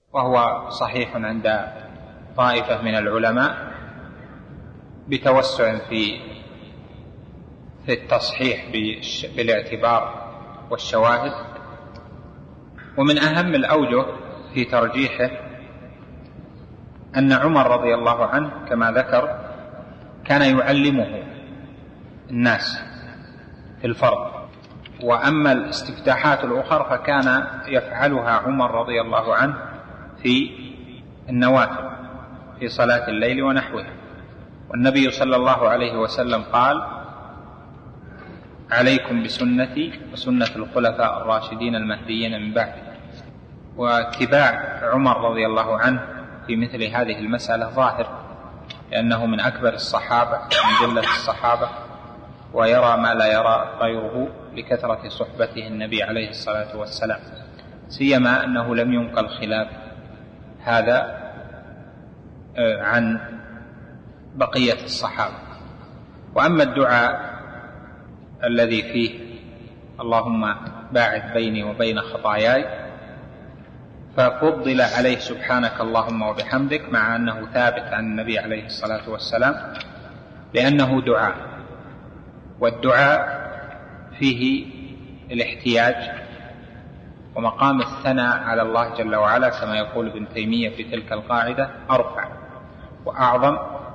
وهو صحيح عند طائفة من العلماء بتوسع في التصحيح بالاعتبار والشواهد. ومن أهم الأوجه في ترجيحه أن عمر رضي الله عنه كما ذكر كان يعلمه الناس في الفرض، وأما الاستفتاحات الأخرى فكان يفعلها عمر رضي الله عنه في النوافل في صلاة الليل ونحوها. والنبي صلى الله عليه وسلم قال: عليكم بسنتي وسنة الخلفاء الراشدين المهديين من بعدي. واتباع عمر رضي الله عنه في مثل هذه المسألة ظاهر، لأنه من أكبر الصحابة من جلة الصحابة، ويرى ما لا يرى غيره لكثرة صحبته النبي عليه الصلاة والسلام، سيما أنه لم ينقل خلاف هذا عن بقية الصحابة. وأما الدعاء الذي فيه اللهم باعد بيني وبين خطاياي ففضل عليه سبحانك اللهم وبحمدك، مع أنه ثابت عن النبي عليه الصلاة والسلام، لأنه دعاء، والدعاء فيه الاحتياج ومقام الثناء على الله جل وعلا، كما يقول ابن تيمية في تلك القاعدة: أرفع وأعظم.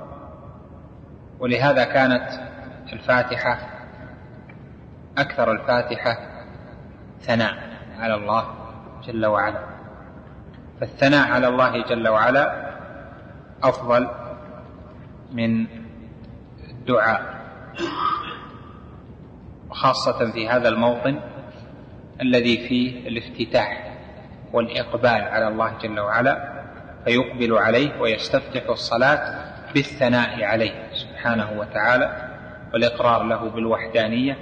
ولهذا كانت الفاتحة أكثر الفاتحة ثناء على الله جل وعلا، فالثناء على الله جل وعلا أفضل من الدعاء، خاصة في هذا الموطن الذي فيه الافتتاح والإقبال على الله جل وعلا، فيقبل عليه ويستفتح الصلاة بالثناء عليه سبحانه وتعالى، والإقرار له بالوحدانية،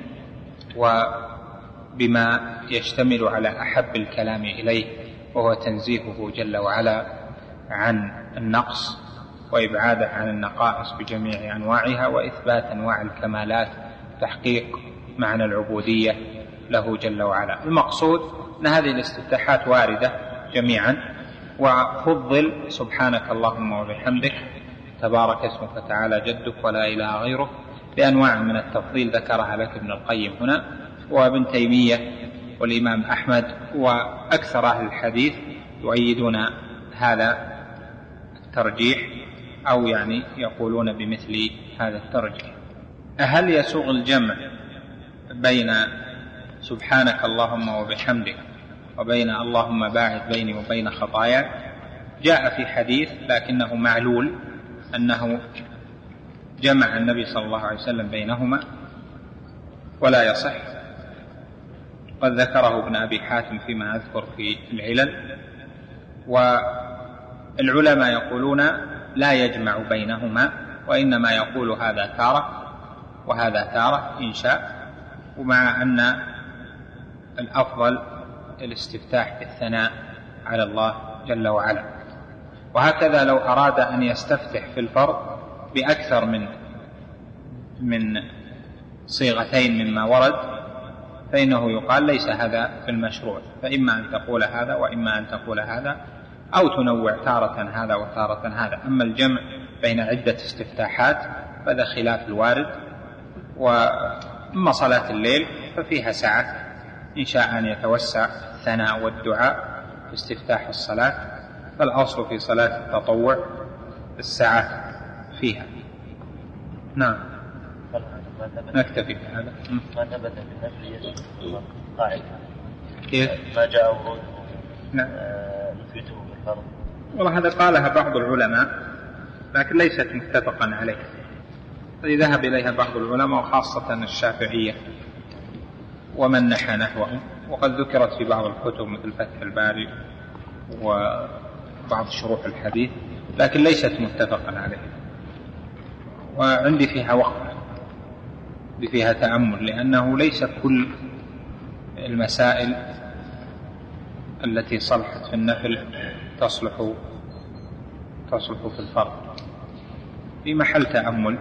وبما يشتمل على أحب الكلام إليه، وهو تنزيهه جل وعلا عن النقص وإبعاده عن النقائص بجميع أنواعها، وإثبات أنواع الكمالات، تحقيق معنى العبودية له جل وعلا. المقصود أن هذه الاستفتاحات واردة جميعا، وفضل سبحانك اللهم وبحمدك تبارك اسمك وتعالى جدك ولا إله غيرك بأنواع من التفضيل ذكرها لك ابن القيم هنا، وابن تيمية والإمام أحمد وأكثر أهل الحديث يؤيدون هذا الترجيح، أو يعني يقولون بمثل هذا الترجيح. هل يسوغ الجمع بين سبحانك اللهم وبحمدك وبين اللهم باعد بيني وبين خطاياي؟ جاء في حديث لكنه معلول أنه جمع النبي صلى الله عليه وسلم بينهما ولا يصح، قد ذكره ابن أبي حاتم فيما أذكر في العلل. والعلماء يقولون لا يجمع بينهما، وإنما يقول هذا تارة وهذا تارة إن شاء، ومع أن الأفضل الاستفتاح بالثناء على الله جل وعلا. وهكذا لو أراد أن يستفتح في الفرض بأكثر من صيغتين مما ورد، فإنه يقال ليس هذا في المشروع، فإما أن تقول هذا وإما أن تقول هذا، أو تنوع تارة هذا وتارة هذا. أما الجمع بين عدة استفتاحات فهذا خلاف الوارد. وأما صلاة الليل ففيها سعة، إن شاء أن يتوسع الثناء والدعاء في استفتاح الصلاة، فالأصل في صلاة التطوع السعة فيها. نعم، نكتفي بهذا. ما ثبت في النفل قاعدة كيف؟ ما جاء وروده نثبته في الفرض. والله هذا قالها بعض العلماء لكن ليست متفقا عليه، الذي ذهب إليها بعض العلماء وخاصة الشافعية ومن نحى نحوهم، وقد ذكرت في بعض الكتب مثل فتح الباري وبعض شروح الحديث، لكن ليست متفقا عليه. وعندي فيها وقفة فيها تأمل، لأنه ليس كل المسائل التي صلحت في النفل تصلح في الفرض، في محل تأمل،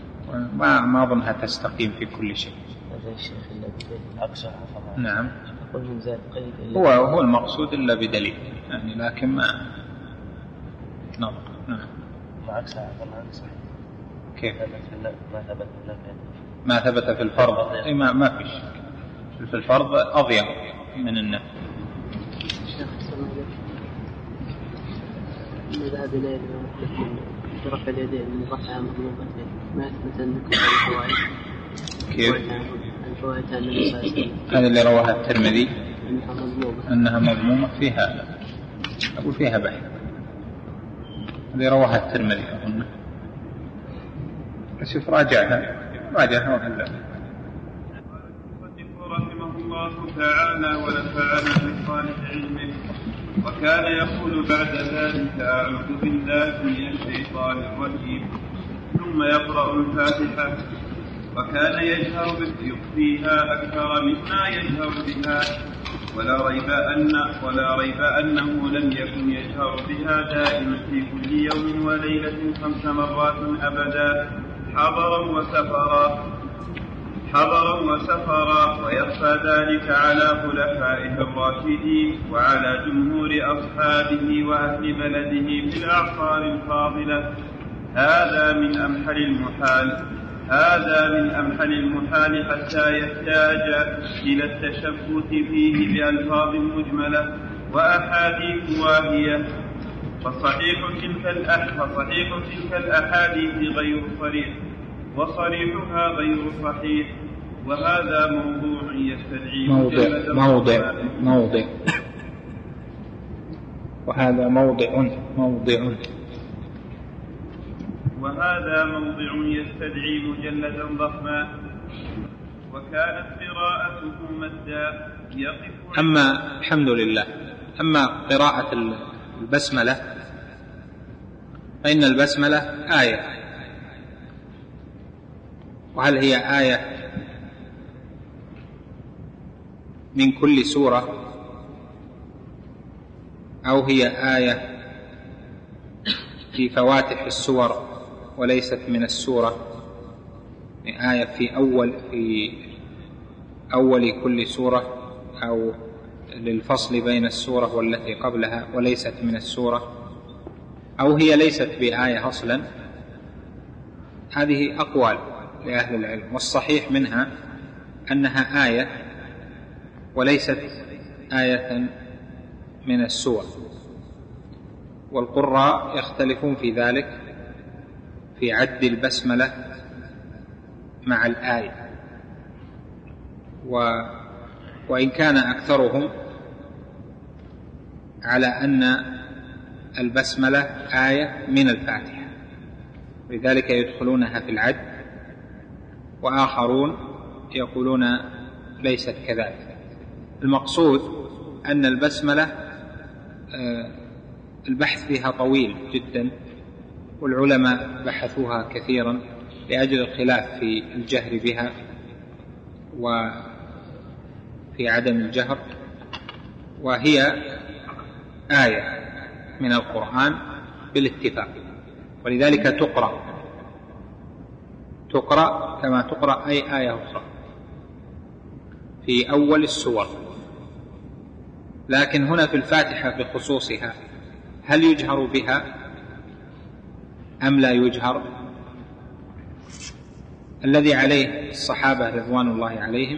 ما أظنها تستقيم في كل شيء. نعم. قول زاد قيد هو المقصود إلا بدليل يعني، لكن ما نعم. عكس كيف ما ثبت في النفي ما ثبت في الفرض؟ أي ما فيش في الفرض أضيق من النفي. الشيخ سلام عليكم، ذهب إليه رفع اليدين من رفع مطلوبتين ما يثبت أن كل الفوائد كيف؟ الفوائد عن النبي صلى الله عليه وسلم هذا اللي رواها الترمذي أنها مضمومة فيها، أقول فيها بحث، اللي رواها الترمذي أظن، شوف راجعها وهلا. رحمه الله تعالى ونفعنا بصالح علمه. وكان يقول بعد ذلك أعوذ بالله من الشيطان الرجيم ثم يقرأ الفاتحة. وكان يجهر فيها أكثر مما يجهر بها، ولا ريب أنه لم يكن يجهر بها دائما في كل يوم وليلة 5 مرات أبدا، حضرا وسفرا، ويخفى ذلك على خلفائه الراشدين وعلى جمهور أصحابه وأهل بلده في الأعصار الفاضلة. هذا من أمحل المحال حتى يحتاج إلى التشبث فيه بألفاظ مجملة وأحاديث واهية. فصحيح تلك الأحاديث غير صريح، وصريحها غير صحيح، وهذا موضوع يستدعي وهذا موضع يستدعي مجلدا ضخما. وكانت قراءته مدا يقف. أما الحمد لله، أما قراءة البسملة فإن البسملة آية، وهل هي آية من كل سورة أو هي آية في فواتح السور وليست من السورة، آية في أول كل سورة أو للفصل بين السورة والتي قبلها وليست من السورة، أو هي ليست بآية أصلا. هذه أقوال لأهل العلم، والصحيح منها أنها آية وليست آية من السور. والقراء يختلفون في ذلك في عد البسملة مع الآية، وإن كان أكثرهم على أن البسملة آية من الفاتحة، لذلك يدخلونها في العد، وآخرون يقولون ليست كذلك. المقصود أن البسملة البحث فيها طويل جدا، والعلماء بحثوها كثيرا لأجل الخلاف في الجهر بها وفي عدم الجهر، وهي آية من القرآن بالاتفاق، ولذلك تقرأ كما تقرأ أي آية أخرى في أول السور. لكن هنا في الفاتحة بخصوصها هل يجهر بها أم لا يجهر؟ الذي عليه الصحابة رضوان الله عليهم،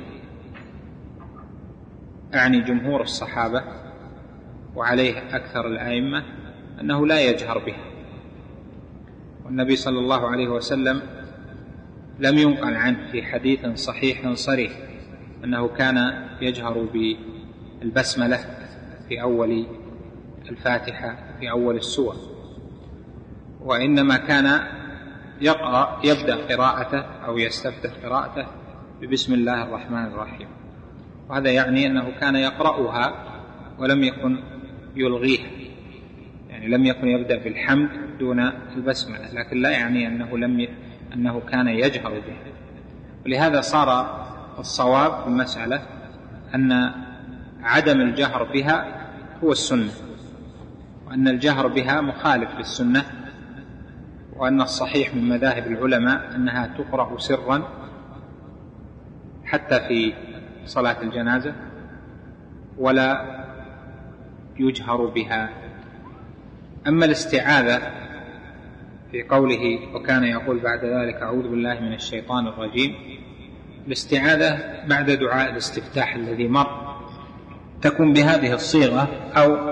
أعني جمهور الصحابة وعليه أكثر الأئمة، أنه لا يجهر بها. والنبي صلى الله عليه وسلم لم ينقل عنه في حديث صحيح صريح أنه كان يجهر بالبسملة في أول الفاتحة في أول السور، وإنما كان يبدأ قراءته أو يستفتح قراءته ببسم الله الرحمن الرحيم، وهذا يعني أنه كان يقرأها ولم يكن يلغيها، يعني لم يكن يبدأ بالحمد دون البسملة، لكن لا يعني أنه كان يجهر بها. ولهذا صار الصواب في المسألة أن عدم الجهر بها هو السنة، وأن الجهر بها مخالف للسنة، وأن الصحيح من مذاهب العلماء أنها تقرأ سرا حتى في صلاة الجنازة، ولا يجهر بها. أما الاستعاذة في قوله وكان يقول بعد ذلك أعوذ بالله من الشيطان الرجيم، الاستعاذة بعد دعاء الاستفتاح الذي مر تكون بهذه الصيغة أو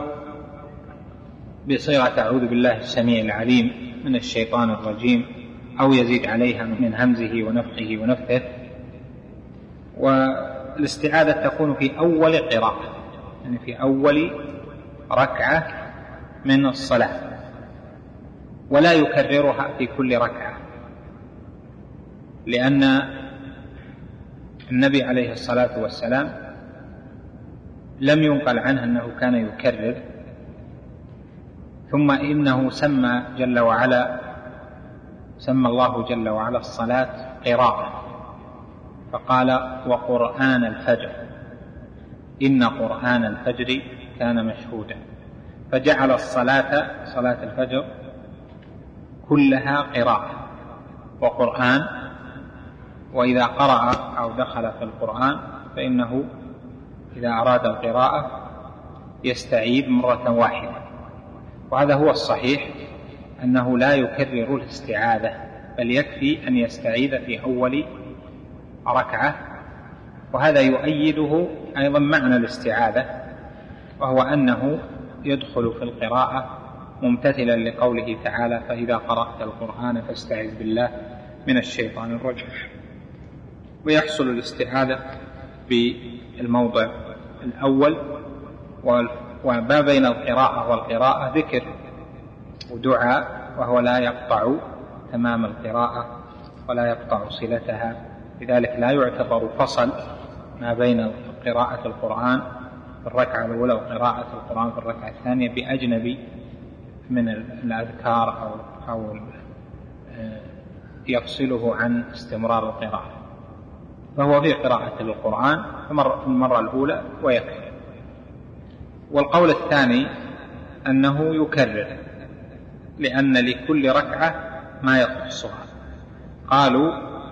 بصيغة أعوذ بالله السميع العليم من الشيطان الرجيم، أو يزيد عليها من همزه ونفخه ونفثه. والاستعاذة تكون في أول قراءة، يعني في أول ركعة من الصلاة، ولا يكررها في كل ركعة، لأن النبي عليه الصلاة والسلام لم ينقل عنه أنه كان يكرر. ثم إنه سمى الله جل وعلا الصلاة قراءة، فقال وقرآن الفجر إن قرآن الفجر كان مشهودا، فجعل صلاة الفجر كلها قراءة وقرآن. وإذا قرأ أو دخل في القرآن فإنه إذا أراد القراءة يستعيذ مرة واحدة، وهذا هو الصحيح أنه لا يكرر الاستعاذة، بل يكفي أن يستعيذ في أول ركعة. وهذا يؤيده أيضا معنى الاستعاذة، وهو أنه يدخل في القراءة ممتثلا لقوله تعالى فإذا قرأت القرآن فاستعذ بالله من الشيطان الرجيم. ويحصل الاستعاذة بالموضع الأول، وما بين القراءة والقراءة ذكر ودعاء، وهو لا يقطع تمام القراءة ولا يقطع صلتها، لذلك لا يعتبر فصل ما بين قراءة القرآن في الركعة الأولى وقراءة القرآن في الركعة الثانية بأجنبي من الأذكار أو يفصله عن استمرار القراءة، فهو في قراءة القرآن المرة الأولى ويكفي. والقول الثاني أنه يكرر، لأن لكل ركعة ما يخصها. قالوا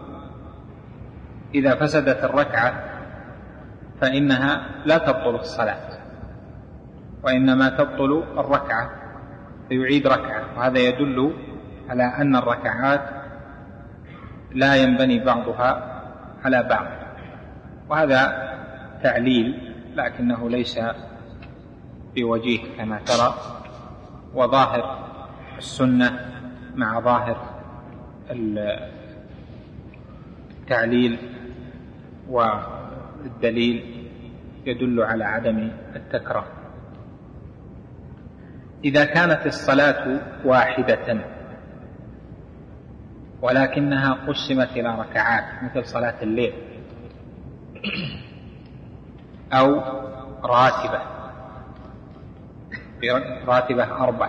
إذا فسدت الركعة فإنها لا تبطل الصلاة، وإنما تبطل الركعة فيعيد ركعة، وهذا يدل على أن الركعات لا ينبني بعضها على بعض. وهذا تعليل لكنه ليس بوجيه كما ترى، وظاهر السنة مع ظاهر التعليل والدليل يدل على عدم التكرار. إذا كانت الصلاة واحدة ولكنها قسمت إلى ركعات مثل صلاة الليل، أو راتبة 4،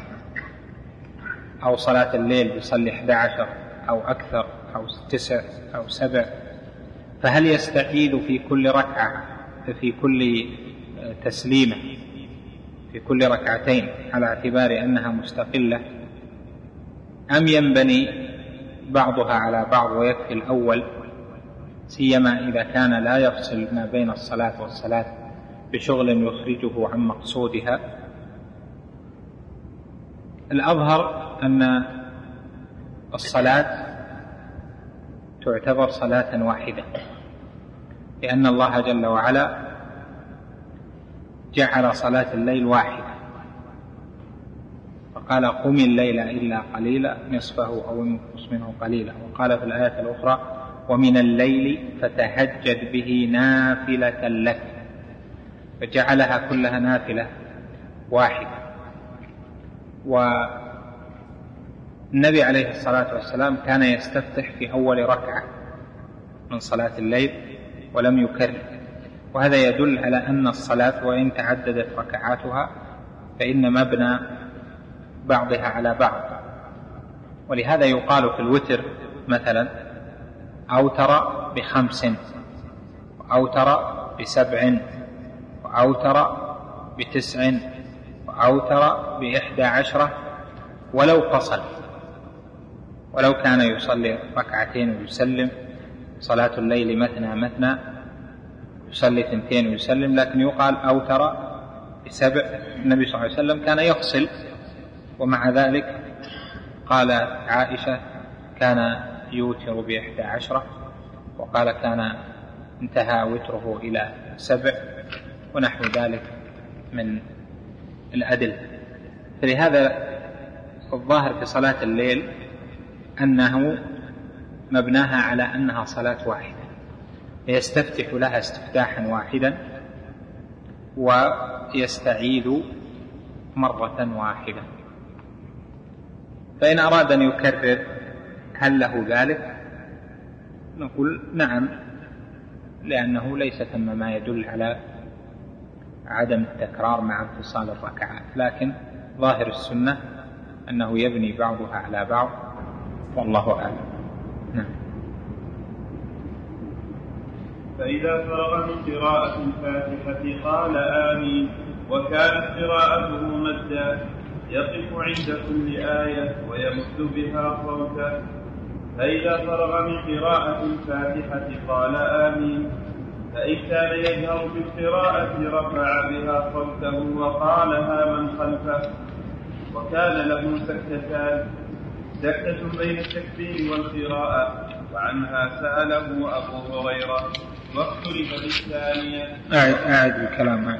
أو صلاة الليل يصلي 11 أو أكثر أو 9 أو 7، فهل يستعيذ في كل ركعة في كل تسليمة في كل ركعتين على اعتبار أنها مستقلة، أم ينبني بعضها على بعض ويكفي الأول، سيما إذا كان لا يفصل ما بين الصلاة والصلاة بشغل يخرجه عن مقصودها؟ الأظهر أن الصلاة تعتبر صلاة واحدة، لأن الله جل وعلا جعل صلاة الليل واحدة، فقال قم الليل إلا قليلا نصفه أو انقص منه قليلا، وقال في الآية الأخرى ومن الليل فتهجد به نافلة لك، فجعلها كلها نافلة واحدة. والنبي عليه الصلاة والسلام كان يستفتح في أول ركعة من صلاة الليل ولم يكرر، وهذا يدل على أن الصلاة وإن تعددت ركعاتها فإن مبنى بعضها على بعض. ولهذا يقال في الوتر مثلا أوتر ب5 وأوتر ب7 وأوتر ب9 وأوتر ب11 ولو فصل، ولو كان يصلي ركعتين ويسلم، صلاة الليل مثنى مثنى يصلي 2 ويسلم، لكن يقال أوتر ب7. النبي صلى الله عليه وسلم كان يفصل، ومع ذلك قالت عائشة كان يوتر ب11، وقال كان انتهى وتره إلى 7 ونحو ذلك من الأدلة. فلهذا الظاهر في صلاة الليل أنه مبناها على أنها صلاة واحدة، يستفتح لها استفتاحا واحدا ويستعيذ مرة واحدة. فإن أراد أن يكرر هل له ذلك؟ نقول نعم، لأنه ليس ثم ما يدل على عدم التكرار مع انفصال الركعات، لكن ظاهر السنة أنه يبني بعضها على بعض، والله أعلم. نعم. فإذا فرغ من قراءة الفاتحة قال آمين، وكانت قراءته مدا يقف عند كل آية ويمد بها صوته. فإذا فرغ من قراءة الفاتحة قال آمين، فإن كان يجهر بالقراءة رفع بها صوته وقالها من خلفه. وكان له سكتتان، سكتة بين التكبير والقراءة، وعنها سأله أبو هريرة واختلف بالثانية. أعد الكلام.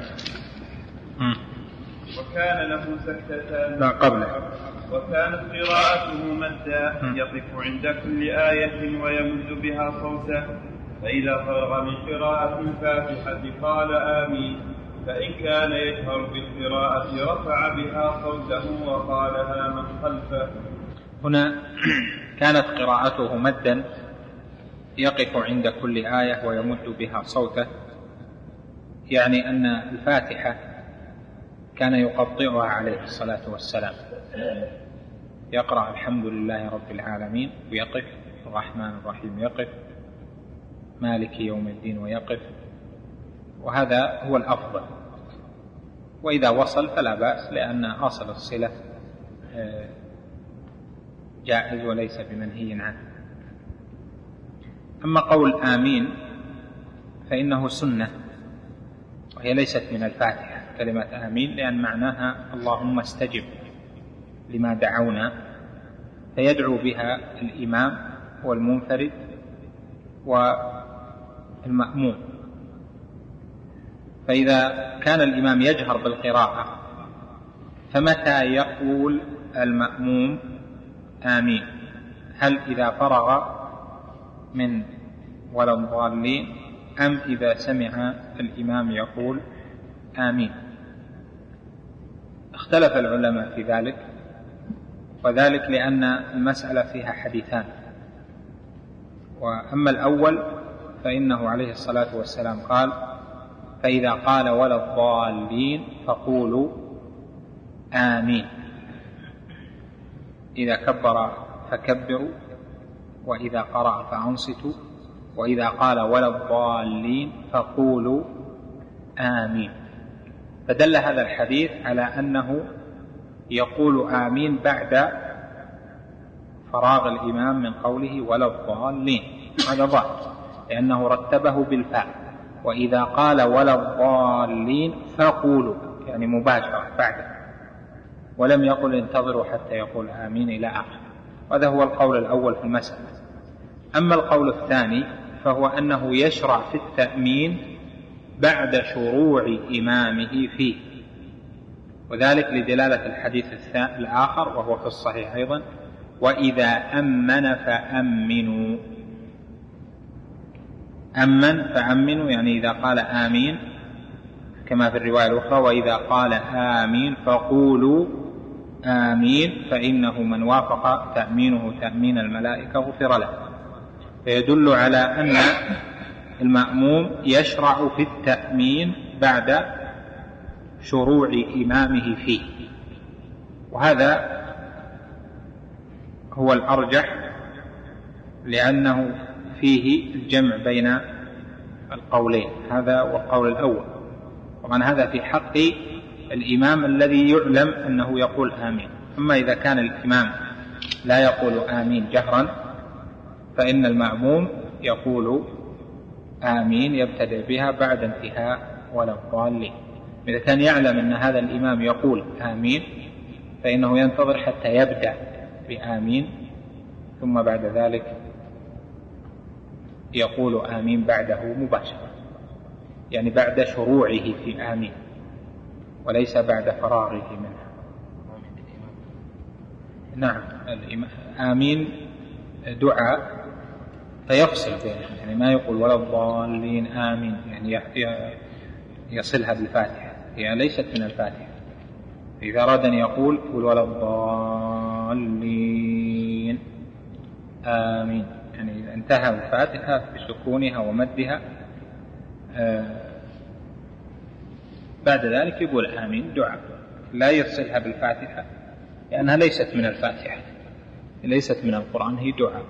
وكان له سكتتان، لا قبله. وكانت قراءته مدا يقف عند كل آية ويمد بها صوته. فإذا فرغ من قراءة الفاتحة قال آمين، فإن كان يجهر بالقراءة رفع بها صوته وقالها من خلفه. هنا كانت قراءته مدا يقف عند كل آية ويمد بها صوته، يعني أن الفاتحة كان يقطعها عليه الصلاة والسلام، يقرأ الحمد لله رب العالمين ويقف، الرحمن الرحيم يقف، مالك يوم الدين ويقف، وهذا هو الأفضل. وإذا وصل فلا بأس، لأن أصل الصلة جائز وليس بمنهي عنه. أما قول آمين فإنه سنة، وهي ليست من الفاتحة كلمة آمين، لأن معناها اللهم استجب لما دعونا، فيدعو بها الإمام والمنفرد والمأموم. فإذا كان الإمام يجهر بالقراءة فمتى يقول المأموم آمين؟ هل إذا فرغ من ولا الضالين أم إذا سمع الإمام يقول آمين؟ اختلف العلماء في ذلك، وذلك لأن المسألة فيها حديثان. وأما الأول فإنه عليه الصلاة والسلام قال فإذا قال ولا الضالين فقولوا آمين، إذا كبر فكبروا، وإذا قرأ فأنصتوا، وإذا قال ولا الضالين فقولوا آمين. فدل هذا الحديث على أنه يقول آمين بعد فراغ الإمام من قوله ولا الضالين، هذا ظاهر لأنه رتبه بالفاء، وإذا قال ولا الضالين فقولوا، يعني مباشرة بعده، ولم يقل انتظروا حتى يقول آمين إلى آخر. هذا هو القول الأول في المسألة. أما القول الثاني فهو أنه يشرع في التأمين بعد شروع إمامه فيه، وذلك لدلالة الحديث الآخر وهو في الصحيح أيضا وإذا أمن فأمنوا. أمن فأمنوا يعني إذا قال آمين، كما في الرواية الأخرى وإذا قال آمين فقولوا آمين، فإنه من وافق تأمينه تأمين الملائكة غفر له. فيدل على أن المأموم يشرع في التأمين بعد شروع إمامه فيه، وهذا هو الأرجح لأنه فيه الجمع بين القولين، هذا والقول الأول. طبعا هذا في حق الإمام الذي يعلم أنه يقول آمين. أما إذا كان الإمام لا يقول آمين جهرا فإن المأموم يقول آمين يبتدئ بها بعد انتهاء ولا الضالين. إذا كان يعلم أن هذا الإمام يقول آمين فإنه ينتظر حتى يبدأ بآمين، ثم بعد ذلك يقول آمين بعده مباشرة، يعني بعد شروعه في آمين وليس بعد فراغه منها. نعم، آمين دعاء فيفصل بينها، يعني ما يقول ولا الضالين آمين، يعني يصلها بالفاتحة، هي ليست من الفاتحة. إذا أراد أن يقول ولا الضالين آمين، يعني إذا انتهى الفاتحة بسكونها ومدها بعد ذلك يقول آمين دعاء، لا يصلها بالفاتحة لأنها ليست من الفاتحة، ليست من القرآن، هي دعاء.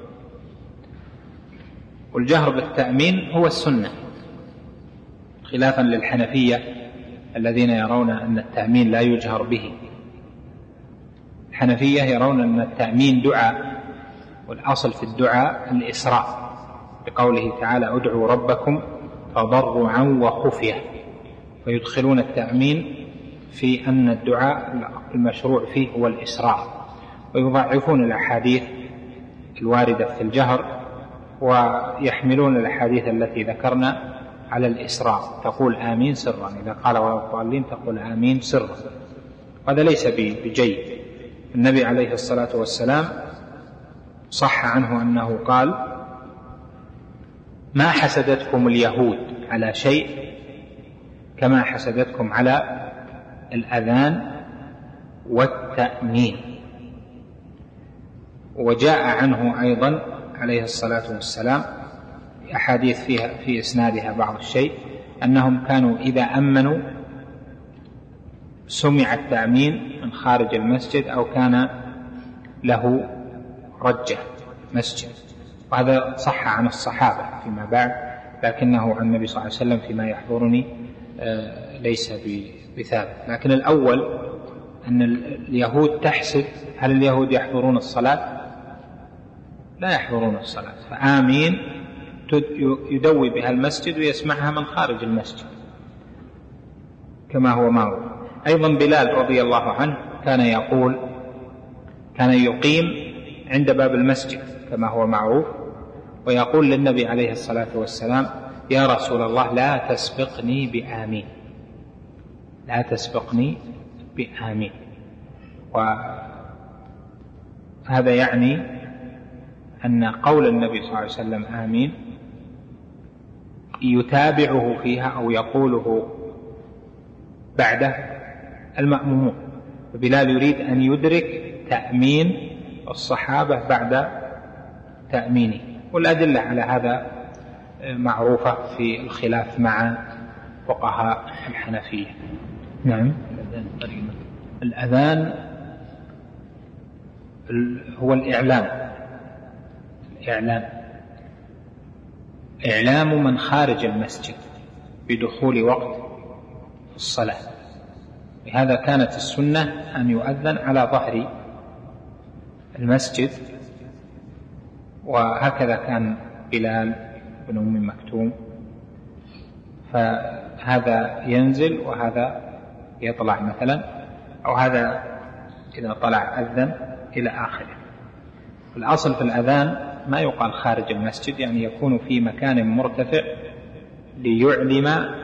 والجهر بالتأمين هو السنة، خلافا للحنفية الذين يرون أن التأمين لا يجهر به. الحنفية يرون أن التأمين دعاء، والأصل في الدعاء الإسراء، بقوله تعالى ادعوا ربكم تضرعا وخفية، فيدخلون التأمين في أن الدعاء المشروع فيه هو الإسراء، ويضعفون الأحاديث الواردة في الجهر ويحملون الأحاديث التي ذكرنا على الإسراء، تقول آمين سرا، إذا قال ولا الضالين تقول آمين سرا، هذا ليس بجيد. النبي عليه الصلاة والسلام صح عنه أنه قال ما حسدتكم اليهود على شيء كما حسدتكم على الأذان والتأمين. وجاء عنه أيضا عليه الصلاة والسلام أحاديث فيها في إسنادها بعض الشيء أنهم كانوا إذا أمنوا سمع التأمين من خارج المسجد أو كان له رجة مسجد، وهذا صح عن الصحابة فيما بعد، لكنه عن النبي صلى الله عليه وسلم فيما يحضرني ليس بثابت. لكن الأول أن اليهود تحسد، هل اليهود يحضرون الصلاة؟ لا يحضرون الصلاة، فآمين يدوي بها المسجد ويسمعها من خارج المسجد كما هو معروف. أيضا بلال رضي الله عنه كان يقيم عند باب المسجد كما هو معروف، ويقول للنبي عليه الصلاة والسلام يا رسول الله لا تسبقني بآمين، لا تسبقني بآمين. وهذا يعني أن قول النبي صلى الله عليه وسلم آمين يتابعه فيها أو يقوله بعده المأمومون، فبلال يريد أن يدرك تأمين الصحابة بعد تأمينه، والأدلة على هذا معروفة في الخلاف مع فقهاء الحنفية. نعم، الأذان هو إعلام من خارج المسجد بدخول وقت الصلاة، لهذا كانت السنة أن يؤذن على ظهر المسجد، وهكذا كان بلال بن أم مكتوم، فهذا ينزل وهذا يطلع مثلا، أو هذا إذا طلع أذن إلى آخره. الأصل في الأذان ما يقال خارج المسجد، يعني يكون في مكان مرتفع ليعلم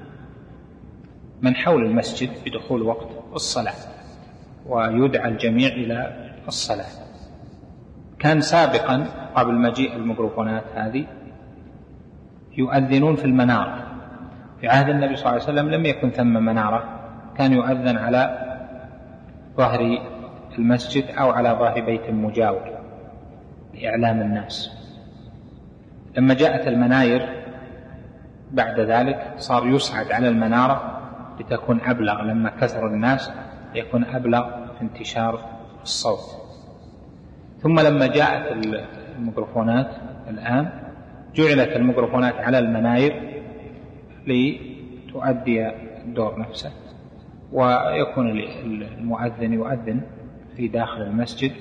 من حول المسجد بدخول وقت الصلاة ويدعى الجميع إلى الصلاة. كان سابقا قبل مجيء الميكروفونات هذه يؤذنون في المنارة، في عهد النبي صلى الله عليه وسلم لم يكن ثم منارة، كان يؤذن على ظهر المسجد أو على ظهر بيت مجاور لإعلام الناس. لما جاءت المناير بعد ذلك صار يصعد على المنارة لتكون أبلغ، لما كثر الناس يكون أبلغ في انتشار الصوت. ثم لما جاءت الميكروفونات الآن جعلت الميكروفونات على المناير لتؤدي الدور نفسه، ويكون المؤذن يؤذن في داخل المسجد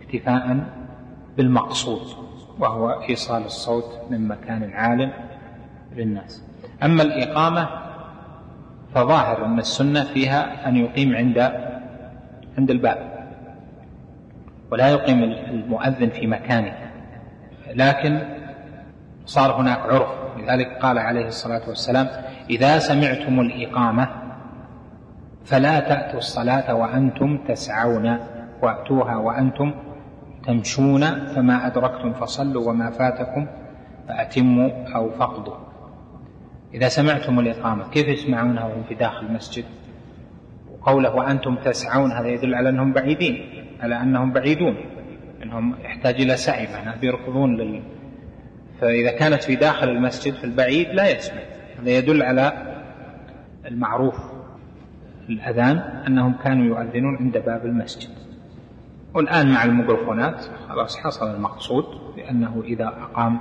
اكتفاء بالمقصود، وهو إيصال الصوت من مكان عال للناس. أما الإقامة فظاهر أن السنة فيها أن يقيم عند الباب ولا يقيم المؤذن في مكانه، لكن صار هناك عرف، لذلك قال عليه الصلاة والسلام: إذا سمعتم الإقامة فلا تأتوا الصلاة وأنتم تسعون وأتوها وأنتم تمشون، فما أدركتم فصلوا وما فاتكم فأتموا أو فقدوا. إذا سمعتم الإقامة، كيف يسمعونها وهم في داخل المسجد؟ وقوله وأنتم تسعون هذا يدل على أنهم بعيدين، على أنهم بعيدون، أنهم يحتاج إلى سعي، معناه بيركضون فإذا كانت في داخل المسجد في البعيد لا يسمع. هذا يدل على المعروف الأذان أنهم كانوا يؤذنون عند باب المسجد. والآن مع الميكروفونات خلاص حصل المقصود، لأنه إذا أقام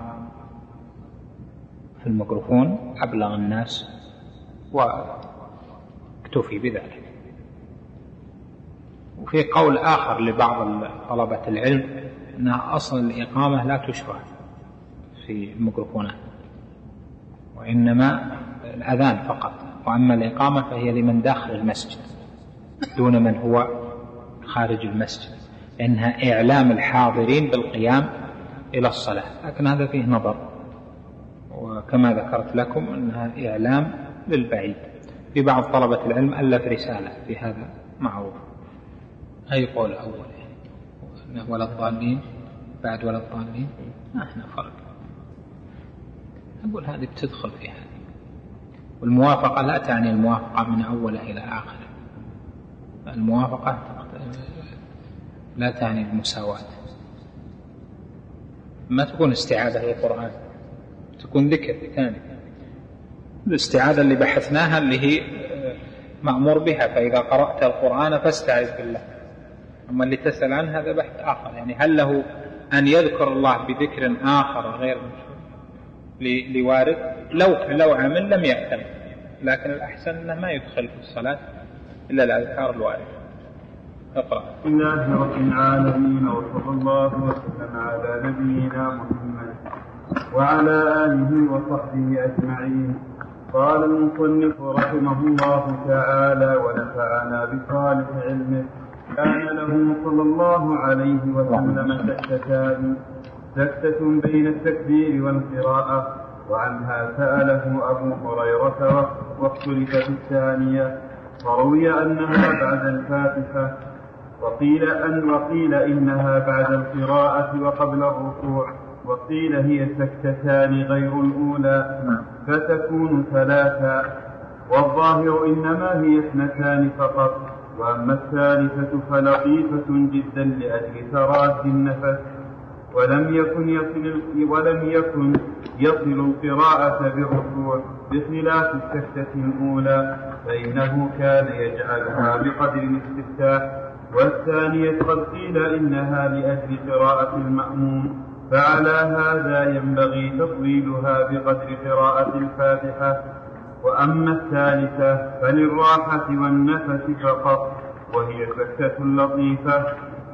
في الميكروفون أبلغ الناس واكتفي بذلك. وفي قول آخر لبعض طلبة العلم أنها أصل الإقامة لا تشرع في الميكروفونات، وإنما الأذان فقط، وأما الإقامة فهي لمن داخل المسجد دون من هو خارج المسجد، لأنها إعلام الحاضرين بالقيام إلى الصلاة. لكن هذا فيه نظر، وكما ذكرت لكم أنها إعلام للبعيد. في بعض طلبة العلم ألف رسالة في هذا معروف. أي قول أول ولا الضالين بعد ولا الضالين، احنا فرق. أقول هذه بتدخل في هذه. والموافقة لا تعني الموافقة من أوله إلى آخره، الموافقة لا تعني المساواة. ما تكون استعاذة للقرآن، تكون ذكر ثاني. الاستعاذة اللي بحثناها اللي هي مأمور بها، فإذا قرأت القرآن فاستعذ بالله. أما اللي تسأل عنه هذا بحث آخر، يعني هل له أن يذكر الله بذكر آخر غير لوارد؟ لو عمل لم يأثم، لكن الأحسن أنه ما يدخل في الصلاة إلا الأذكار الواردة. اقرأ. بسم الله رب العالمين، وصلى الله وسلم على نبينا محمد وعلى آله وصحبه أجمعين. قال المصنف رحمه الله تعالى ونفعنا بصالح علمه: كان له صلى الله عليه وسلم سكتتان، سكتة بين التكبير والقراءة، وعنها سأله أبو هريرة واختلف في الثانية، فروي أنها بعد الفاتحة، وقيل إنها بعد القراءة وقبل الركوع، وقيل هي سكتتان غير الأولى فتكون ثلاثا، والظاهر إنما هي اثنتان فقط، وأما الثالثة فلطيفة جدا لأجل تراخي النفس، ولم يكن يصل القراءة بالركوع بخلاف السكتة الأولى، فإنه كان يجعلها بقدر الاستفتاح. والثانية قد قيل إنها لأجل قراءة المأموم، فعلى هذا ينبغي تطويلها بقدر قراءة الفاتحة. وأما الثالثة فللراحة والنفس فقط، وهي سكتة لطيفة،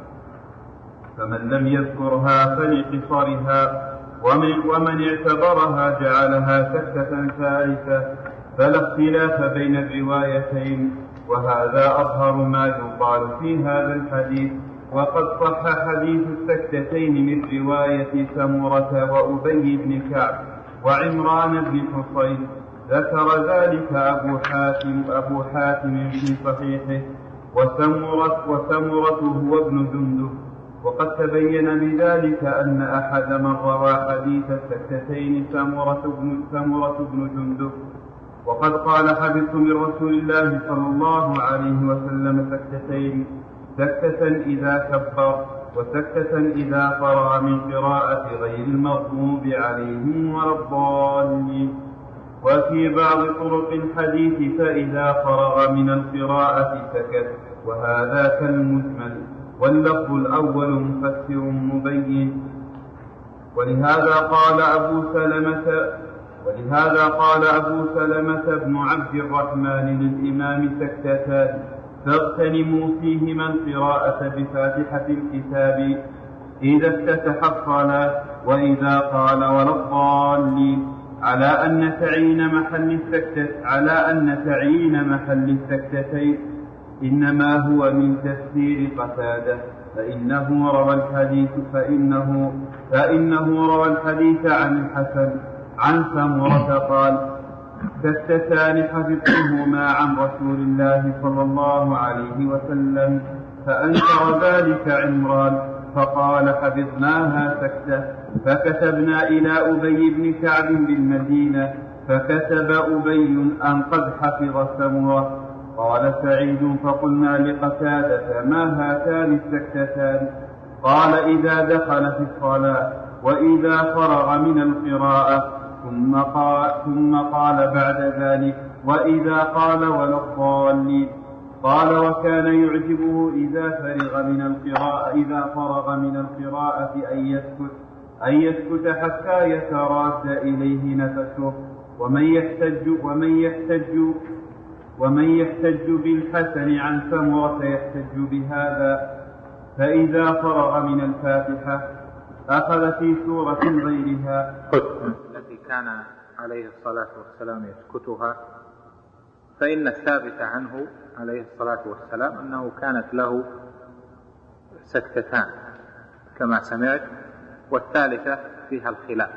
فمن لم يذكرها فلقصرها، ومن اعتبرها جعلها سكتة ثالثة، فلا اختلاف بين الروايتين، وهذا أظهر ما يقال في هذا الحديث. وقد صح حديث السكتتين من رواية سمرة وأبي بن كعب وعمران بن حصين، ذكر ذلك أبو حاتم في صحيحه، وسمرة هو ابن جندب. وقد تبين بذلك أن أحد من روى حديث السكتتين سمرة بن جندب. وقد قال: حدثت من رسول الله صلى الله عليه وسلم سكتتين، سكتة إذا كبر وسكتة إذا فرغ من قراءة غير المغضوب عليهم ولا الضالين. وفي بعض طرق الحديث فإذا فرغ من القراءة سكت، وهذا كالمجمل، واللفظ الأول مفسر مبين. ولهذا قال أبو سلمة بن عبد الرحمن للإمام سكتتان، فاغتنموا فيهما القراءة بفاتحة الكتاب إذا افتتح الصلاة، وإذا قال ولا الضالين على أن تعيين محل السكتتين إنما هو من تفسير قتادة، فإنه روى الحديث عن الحسن عن سمرة قال: سكتتان حفظتهما عن رسول الله صلى الله عليه وسلم، فأنكر ذلك عمران فقال: حفظناها سكتة. فكتبنا إلى أبي بن كعب بالمدينة، فكتب أبي أن قد حفظ سمرة. قال سعيد: فقلنا لقتادة: ما هاتان السكتتان؟ قال: إذا دخل في الصلاة وإذا فرغ من القراءة. ثم قال بعد ذلك: وإذا قال ولا الضالين. قال: وكان يعجبه إذا فرغ من القراءة أن يسكت حتى يتراد إليه نفسه. ومن يحتج بالحسن عن سمرة يحتج بهذا. فإذا فرغ من الفاتحة أخذ في سورة غيرها التي كان عليه الصلاة والسلام يسكتها، فإن الثابت عنه عليه الصلاة والسلام أنه كانت له سكتتان كما سمعت، والثالثة فيها الخلاف.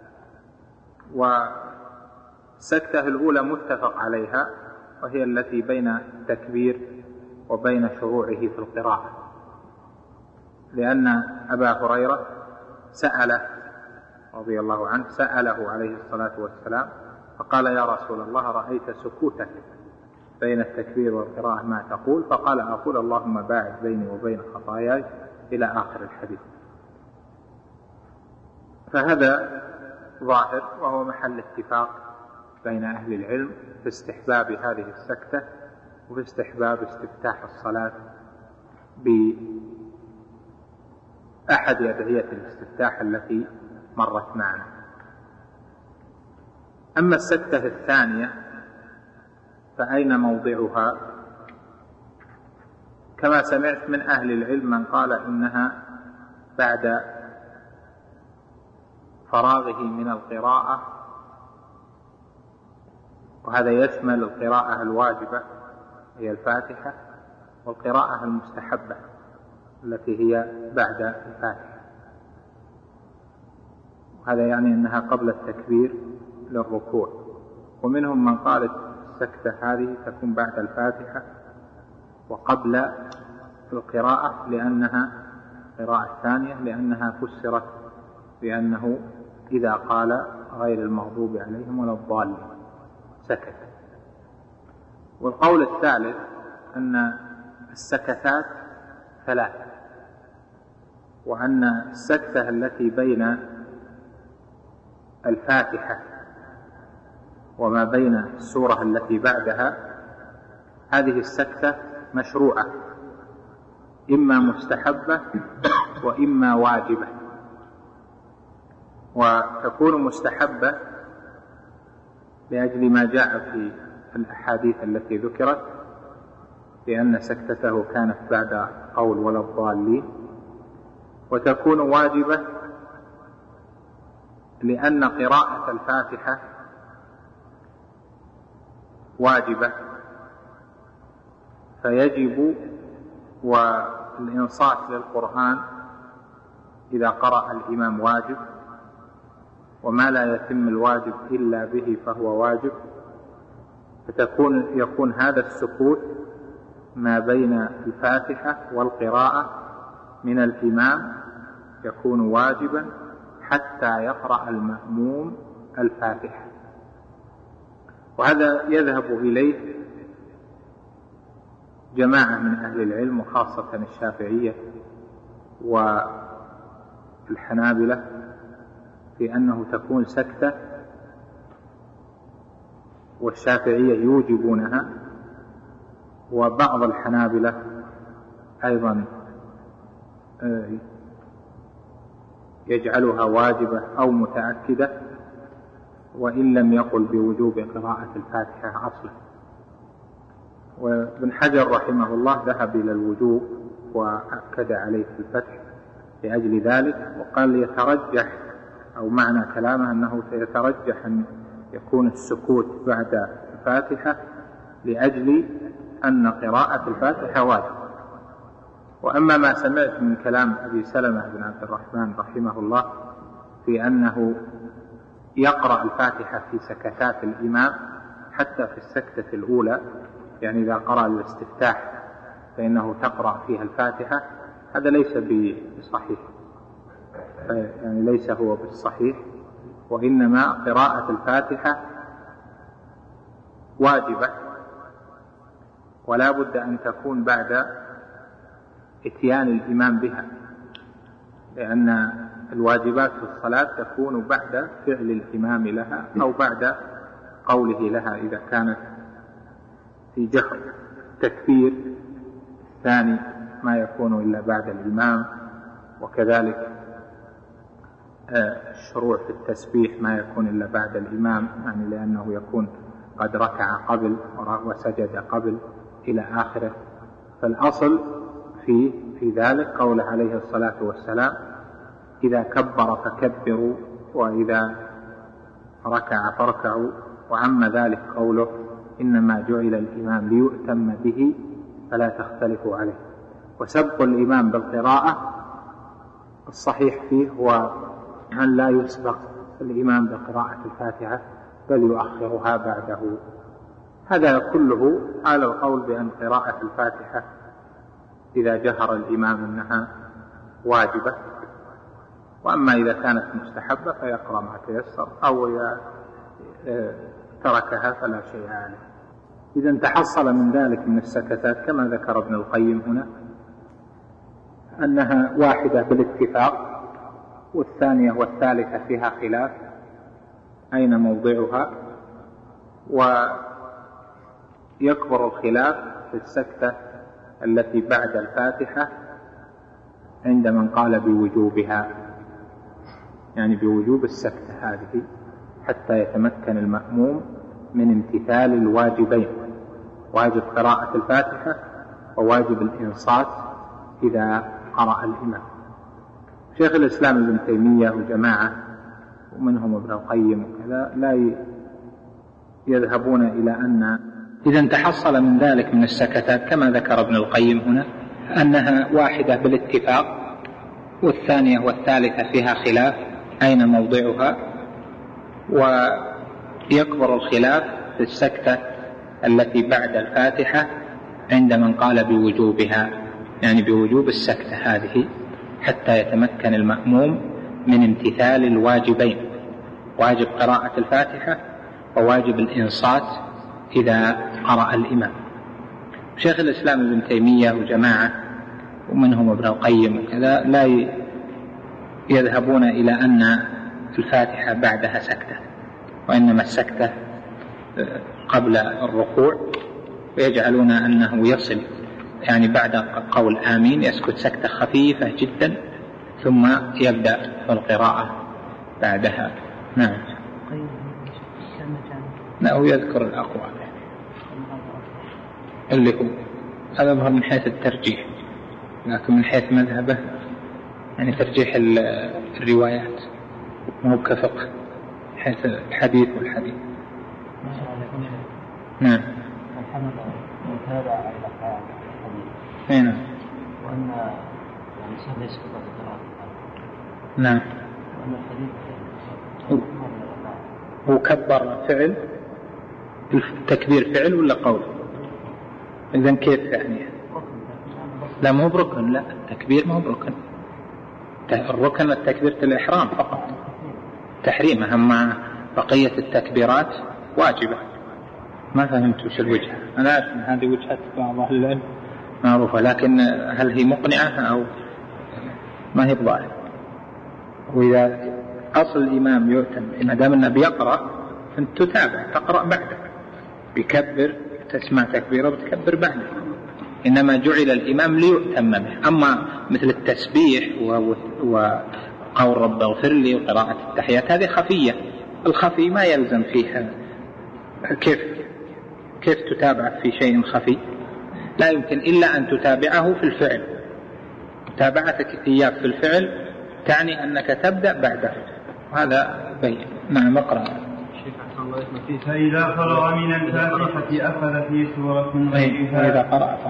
والسكتة الأولى متفق عليها، وهي التي بين التكبير وبين شروعه في القراءة، لأن أبا هريرة سأله رضي الله عنه عليه الصلاة والسلام فقال: يا رسول الله، رأيت سكوتك بين التكبير والقراءة ما تقول؟ فقال: أقول: اللهم باعد بيني وبين خطاياي، إلى آخر الحديث. فهذا ظاهر وهو محل اتفاق بين أهل العلم في استحباب هذه السكتة، وفي استحباب استفتاح الصلاة بأحد أدعية الاستفتاح التي مرت معنا. أما السكتة الثانية فأين موضعها؟ كما سمعت من أهل العلم من قال إنها بعد فراغه من القراءة، وهذا يشمل القراءة الواجبة هي الفاتحة، والقراءة المستحبة التي هي بعد الفاتحة، وهذا يعني أنها قبل التكبير للركوع. ومنهم من قال السكتة هذه تكون بعد الفاتحة وقبل القراءة، لأنها قراءة ثانية، لأنها فسرت بأنه إذا قال غير المغضوب عليهم ولا الضالين سكت. والقول الثالث أن السكتات ثلاثة، وأن السكتة التي بين الفاتحة وما بين السورة التي بعدها هذه السكتة مشروعة، إما مستحبة وإما واجبة. وتكون مستحبة لأجل ما جاء في الأحاديث التي ذكرت بأن سكتته كانت بعد قول ولا الضالين، وتكون واجبة لأن قراءة الفاتحة واجبة، فيجب والإنصات للقرآن إذا قرأ الإمام واجب، وما لا يتم الواجب إلا به فهو واجب، يكون هذا السكوت ما بين الفاتحة والقراءة من الإمام يكون واجبا حتى يقرأ المأموم الفاتحة. وهذا يذهب إليه جماعة من أهل العلم، وخاصة الشافعية والحنابلة، في أنه تكون سكتة، والشافعية يوجبونها، وبعض الحنابلة أيضا يجعلها واجبة أو متأكدة، وإن لم يقل بوجوب قراءة الفاتحة أصلا. وابن حجر رحمه الله ذهب إلى الوجوب وأكد عليه في الفتح لأجل ذلك، وقال يترجح أو معنى كلامه أنه سيترجح أن يكون السكوت بعد الفاتحة لأجل أن قراءة الفاتحة واجب. وأما ما سمعت من كلام أبي سلمة بن عبد الرحمن رحمه الله في أنه يقرأ الفاتحة في سكتات الإمام حتى في السكتة الأولى، يعني إذا قرأ الاستفتاح فإنه تقرأ فيها الفاتحة، هذا ليس بصحيح، يعني ليس هو بالصحيح، وإنما قراءة الفاتحة واجبة ولا بد أن تكون بعد إتيان الإمام بها، لأن الواجبات في الصلاة تكون بعد فعل الإمام لها أو بعد قوله لها إذا كانت في جهر. التكبير الثاني ما يكون إلا بعد الإمام، وكذلك الشروع في التسبيح ما يكون إلا بعد الإمام، يعني لأنه يكون قد ركع قبل وسجد قبل إلى آخره. فالأصل في ذلك قوله عليه الصلاة والسلام: إذا كبر فكبروا وإذا ركع فاركعوا. وعم ذلك قوله: إنما جعل الإمام ليؤتم به فلا تختلفوا عليه. وسبق الإمام بالقراءة الصحيح فيه هو أن لا يسبق الإمام بقراءة الفاتحة بل يؤخرها بعده. هذا كله على القول بأن قراءة الفاتحة إذا جهر الإمام أنها واجبة، وأما إذا كانت مستحبة فيقرأ ما تيسر، أو تركها فلا شيء عليه. إذا تحصل من ذلك من السكتات كما ذكر ابن القيم هنا أنها واحدة بالاتفاق، والثانية والثالثة فيها خلاف أين موضعها، ويكبر الخلاف في السكتة التي بعد الفاتحة عند من قال بوجوبها، يعني بوجوب السكتة هذه حتى يتمكن المأموم من امتثال الواجبين: واجب قراءة الفاتحة وواجب الإنصات إذا قرأ الإمام. شيخ الإسلام ابن تيمية وجماعة ومنهم ابن القيم وكذا لا يذهبون إلى أن إذا تحصل من ذلك من السكتات كما ذكر ابن القيم هنا أنها واحدة بالاتفاق، والثانية والثالثة فيها خلاف أين موضعها، ويكبر الخلاف في السكتة التي بعد الفاتحة عند من قال بوجوبها، يعني بوجوب السكتة هذه حتى يتمكن المأموم من امتثال الواجبين: واجب قراءة الفاتحة وواجب الإنصات إذا قرأ الإمام. شيخ الإسلام ابن تيمية وجماعة ومنهم ابن القيم وكذا لا يذهبون إلى أن الفاتحة بعدها سكتة، وإنما السكتة قبل الركوع، ويجعلون أنه يصل يعني بعد قول آمين يسكت سكتة خفيفة جدا ثم يبدأ القراءة بعدها. نعم. لا، هو يذكر الأقوال اللي هو هذا يظهر من حيث الترجيح، لكن من حيث مذهبه يعني ترجيح الروايات مو كفقه حيث الحديث والحديث. نعم. متابع على الحديث. نعم. وأن الإنسان ليس بقدر قراءة. نعم. وأن الحديث هو كبر فعل، التكبير فعل ولا قول؟ إذن كيف يعني؟ لا مو بركن، لا التكبير مو بركن، الركن التكبيرة الإحرام فقط، تحريم. أما بقية التكبيرات واجبة. ما فهمت وش الوجهة؟ أنا أعرف أن هذه وجهة بعض أهل العلم معروفة، لكن هل هي مقنعة أو ما هي بظاهرة؟ وإذا أصل الإمام يؤتم، ما دام النبي يقرأ فأنت تتابع تقرأ بعده، بيكبر تسمع تكبيره وتكبر بعده، إنما جعل الإمام ليؤتم به. أما مثل التسبيح وقول رب اغفر لي وقراءة التحيات هذه خفية، الخفي ما يلزم فيها. كيف تتابع في شيء خفي؟ لا يمكن إلا أن تتابعه في الفعل. متابعتك إياه في الفعل تعني أنك تبدأ بعده، هذا بين. نعم اقرأ. فإذا فرغ من الفاتحة أخذ في سورة غيرها.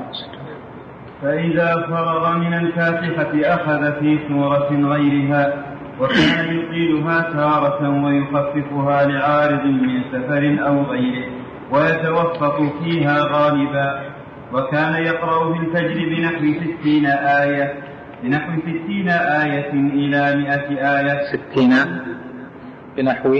فإذا فرغ من الفاتحة أخذ في سورة غيرها، وكان يطيلها تارة ويخففها لعارض من سفر أو غيره، ويتوسط فيها غالبا. وكان يقرأ في الفجر بنحو 60 آية إلى 100 آية. 60 بنحو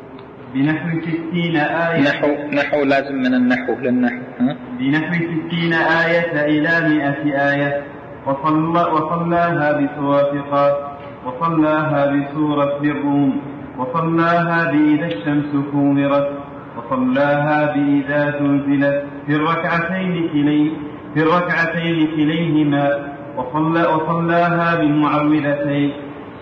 60 آية. نحو لازم من النحو للنحو. بنحو 60 آية إلى 100 آية. وصلاها بسورة قاف، وصلاها بسورة الروم، وصلاها بإذا الشمس كورت، وصلاها بإذا زلزلت في الركعتين كليهما، وصلاها بالمعوذتين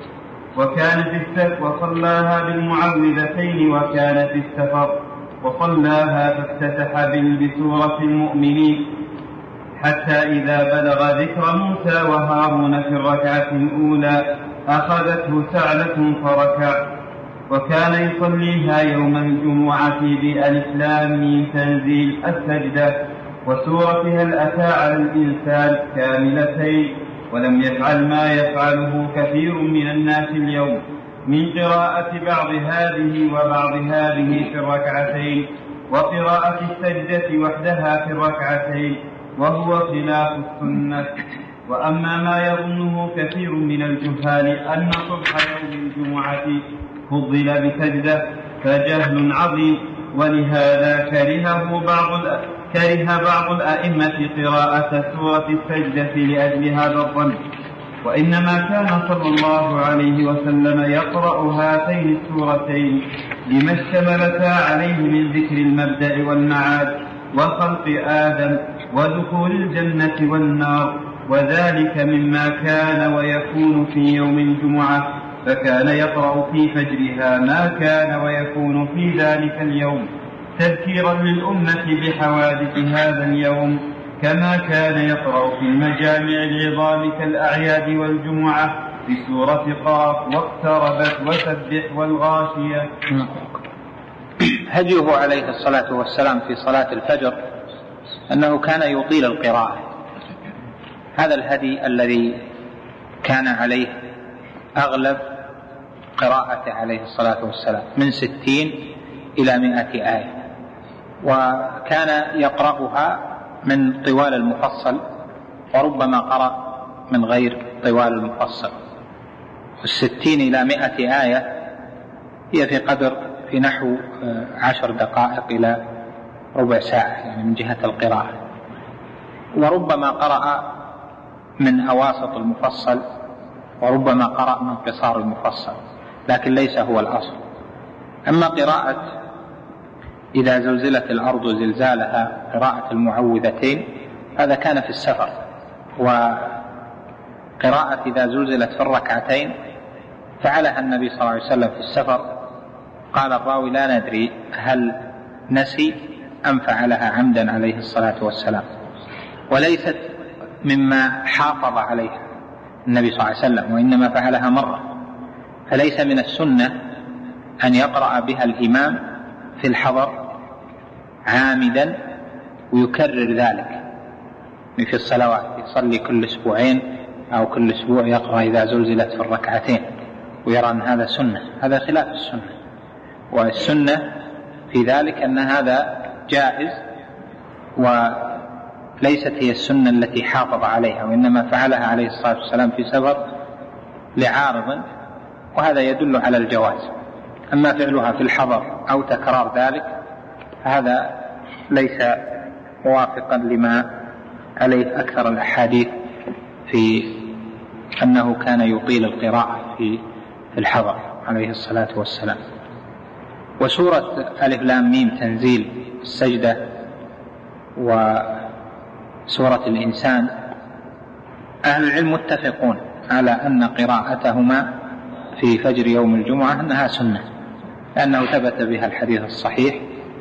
وصلاها بالمعوذتين وكان في السفر، وصلاها فافتتح بسورة المؤمنين، حتى إذا بلغ ذكر موسى وهارون في الركعة الأولى أخذته سعلة فركع. وكان يصليها يوم الجمعة بألف لام ميم تنزيل السجدة وسورة هل أتى على الإنسان كاملتين، ولم يفعل ما يفعله كثير من الناس اليوم من قراءة بعض هذه وبعض هذه في الركعتين، وقراءة السجدة وحدها في الركعتين، وهو خلاف السنة. وأما ما يظنه كثير من الجهال أن صبح يوم الجمعة فضل بسجدة فجهل عظيم، ولهذا كره بعض الأئمة قراءة سورة السجدة لأجل هذا الظن. وإنما كان صلى الله عليه وسلم يقرأ هاتين السورتين لما اشتملتا عليه من ذكر المبدأ والمعاد وخلق آدم ودخول الجنة والنار، وذلك مما كان ويكون في يوم الجمعة، فكان يقرأ في فجرها ما كان ويكون في ذلك اليوم تذكيرا للأمة بحوادث هذا اليوم، كما كان يقرأ في المجامع العظام كالأعياد والجمعة بسورة قاف واقتربت وسبح والغاشية. هديه عليه الصلاة والسلام في صلاة الفجر أنه كان يطيل القراءة، هذا الهدي الذي كان عليه أغلب قراءته عليه الصلاة والسلام من 60 إلى 100 آية، وكان يقرأها من طوال المفصل، وربما قرأ من غير طوال المفصل. 60 إلى 100 آية هي في نحو 10 دقائق إلى ربع ساعة، يعني من جهة القراءة. وربما قرأ من أواسط المفصل، وربما قرأ من قصار المفصل، لكن ليس هو الأصل. أما قراءة إذا زلزلت الأرض زلزالها، قراءة المعوذتين، هذا كان في السفر. وقراءة إذا زلزلت في الركعتين فعلها النبي صلى الله عليه وسلم في السفر. قال الراوي: لا ندري هل نسي أم فعلها عمدا عليه الصلاة والسلام، وليست مما حافظ عليها النبي صلى الله عليه وسلم، وإنما فعلها مرة. فليس من السنة أن يقرأ بها الإمام في الحضر عامدا ويكرر ذلك في الصلوات، يصلي كل أسبوعين أو كل أسبوع يقرأ إذا زلزلت في الركعتين ويرى أن هذا سنة، هذا خلاف السنة. والسنة في ذلك أن هذا جائز، وليست هي السنة التي حافظ عليها، وإنما فعلها عليه الصلاة والسلام في سفر لعارض، وهذا يدل على الجواز. أما فعلها في الحضر أو تكرار ذلك هذا ليس موافقا لما عليه أكثر الأحاديث في أنه كان يطيل القراءة في الحضر عليه الصلاة والسلام. وسورة ألف لام ميم تنزيل السجدة وسورة الإنسان أهل العلم متفقون على أن قراءتهما في فجر يوم الجمعة أنها سنة، لأنه ثبت بها الحديث الصحيح،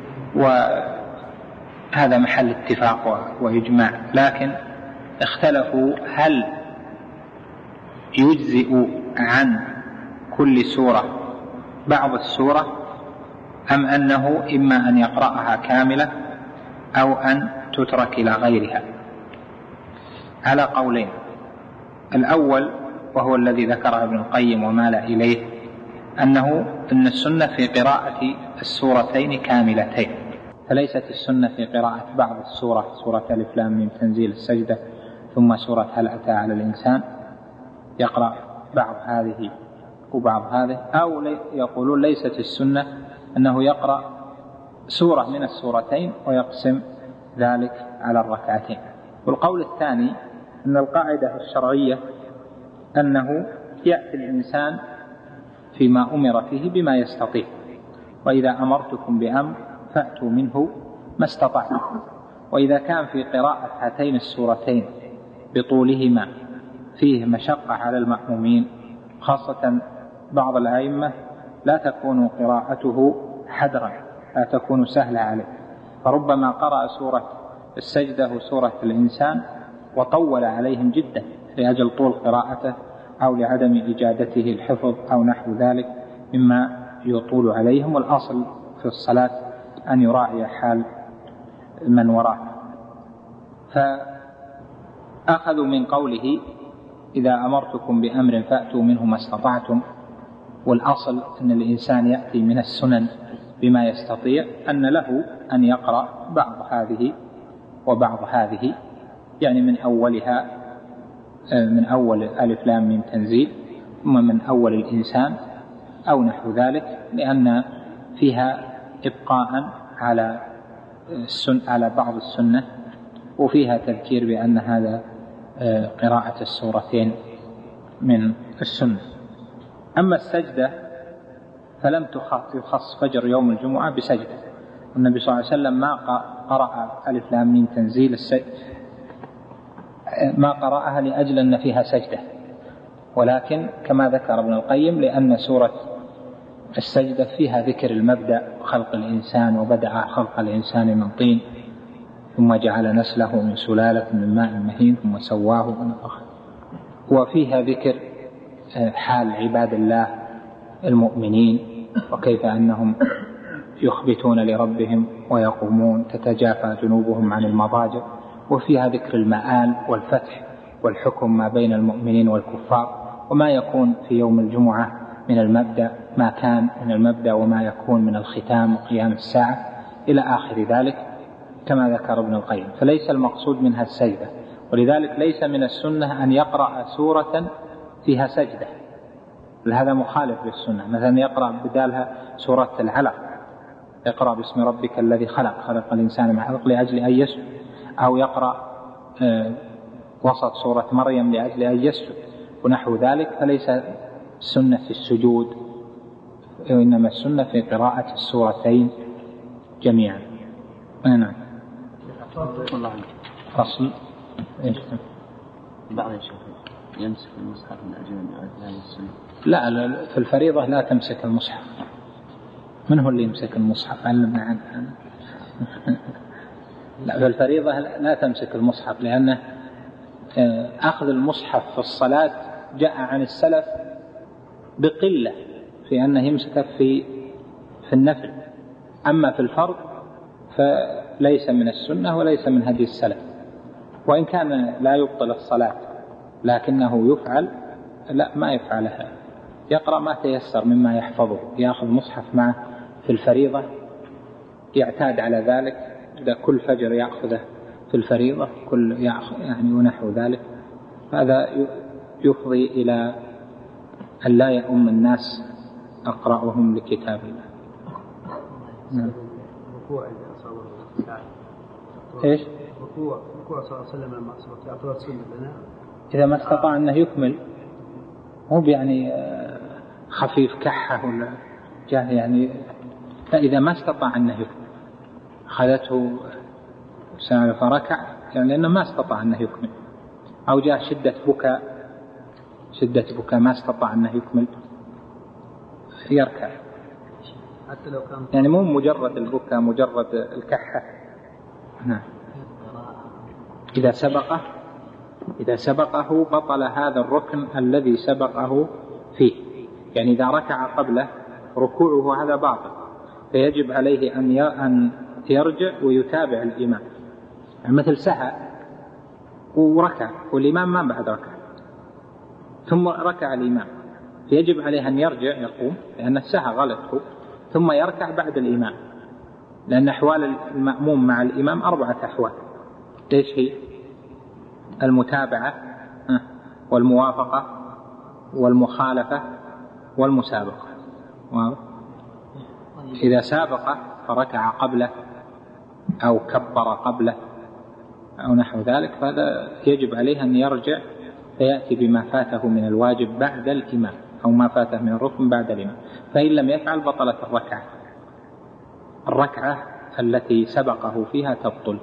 وهذا محل اتفاق وإجماع. لكن اختلفوا هل يجزئ عن كل سورة بعض السورة أم أنه إما أن يقرأها كاملة أو أن تترك إلى غيرها؟ على قولين. الأول وهو الذي ذكره ابن القيم ومال إليه أن السنة في قراءة السورتين كاملتين، فليست السنة في قراءة بعض السورة، سورة ألف لام ميم تنزيل السجدة ثم سورة هل أتى على الإنسان، يقرأ بعض هذه وبعض هذه، أو يقولون ليست السنة أنه يقرأ سورة من السورتين ويقسم ذلك على الركعتين. والقول الثاني أن القاعدة الشرعية أنه يأتي الإنسان فيما أمر فيه بما يستطيع، وإذا أمرتكم بأمر فأتوا منه ما استطعتم. وإذا كان في قراءة هاتين السورتين بطولهما فيه مشقة على المأمومين، خاصة بعض الأئمة لا تكون قراءته حدرا، لا تكون سهلة عليه، فربما قرأ سورة السجدة وسورة الإنسان وطول عليهم جدا لأجل طول قراءته أو لعدم إجادته الحفظ أو نحو ذلك مما يطول عليهم. والأصل في الصلاة أن يراعي حال من وراءه. فأخذوا من قوله إذا أمرتكم بأمر فأتوا منه ما استطعتم، والأصل أن الإنسان يأتي من السنن بما يستطيع، أن له أن يقرأ بعض هذه وبعض هذه، يعني من أولها من أول ألف لام ميم تنزيل ثم من أول الإنسان أو نحو ذلك، لأن فيها إبقاء على بعض السنة، وفيها تذكير بأن هذا قراءة السورتين من السنة. أما السجدة فلم يخص فجر يوم الجمعة بسجدة، النبي صلى الله عليه وسلم ما قرأ ألف لام ميم تنزيل ما قرأها لأجل أن فيها سجدة، ولكن كما ذكر ابن القيم لأن سورة السجدة فيها ذكر المبدأ خلق الإنسان، وبدأ خلق الإنسان من طين ثم جعل نسله من سلالة من ماء مهين ثم سواه ونفخ، وفيها ذكر حال عباد الله المؤمنين وكيف أنهم يخبتون لربهم ويقومون تتجافى جنوبهم عن المضاجع، وفيها ذكر المآل والفتح والحكم ما بين المؤمنين والكفار، وما يكون في يوم الجمعة من المبدأ ما كان من المبدأ وما يكون من الختام وقيام الساعة إلى آخر ذلك كما ذكر ابن القيم. فليس المقصود منها السجدة، ولذلك ليس من السنة أن يقرأ سورة فيها سجدة، هذا مخالف للسنة. مثلا يقرأ بدالها سورة العلق، يقرأ باسم ربك الذي خلق الإنسان من علق لأجل أن يسجد، أو يقرأ وسط سورة مريم لأجل أن يسجد ونحو ذلك، فليس السنة في السجود، وإنما السنة في قراءة السورتين جميعا. نعم. فصل بعض الشيخ يمسك المصحف من أجل أن يعد هذه السنة. لا، في الفريضة لا تمسك المصحف. من هو اللي يمسك المصحف؟ علمنا عنه. لا، في الفريضة لا تمسك المصحف، لأن أخذ المصحف في الصلاة جاء عن السلف بقلة في أنه يمسك في النفل، أما في الفرض فليس من السنة وليس من هدي السلف، وإن كان لا يبطل الصلاة لكنه يفعل، لا ما يفعلها، يقرأ ما تيسر مما يحفظه، يأخذ مصحف معه في الفريضة، يعتاد على ذلك، إذا كل فجر يأخذه في الفريضة كل يعني ونحو ذلك، هذا يفضي إلى أن لا يؤم الناس أقرأهم لكتاب الله. إيش؟ ركوع صلى الله عليه وسلم مع صلاة يعتبر سنة لنا إذا ما استطاع أنه يكمل، مو يعني خفيف كحة ولا جاه يعني، إذا ما استطاع أنه يكمل أخذته سنة فركع، يعني لأنه ما استطاع أنه يكمل، أو جاء شدة بكاء ما استطاع أنه يكمل يركع، حتى لو كان يعني مو مجرد البكاء، مجرد الكحة. نعم. إذا سبقه بطل هذا الركن الذي سبقه فيه، يعني إذا ركع قبله ركوعه هذا باطل، فيجب عليه أن يرجع ويتابع الإمام. مثل سهى وركع والإمام ما بعد ركع ثم ركع الإمام، فيجب عليه أن يرجع يقوم لأن السهى غلطه ثم يركع بعد الإمام، لأن أحوال المأموم مع الإمام 4 أحوال. ليش هي؟ المتابعة والموافقة والمخالفة والمسابقة. إذا سابق فركع قبله أو كبر قبله أو نحو ذلك فهذا يجب عليه أن يرجع فيأتي بما فاته من الواجب بعد الإمام أو ما فاته من الركن بعد الإمام. فإن لم يفعل بطلت الركعة التي سبقه فيها تبطل.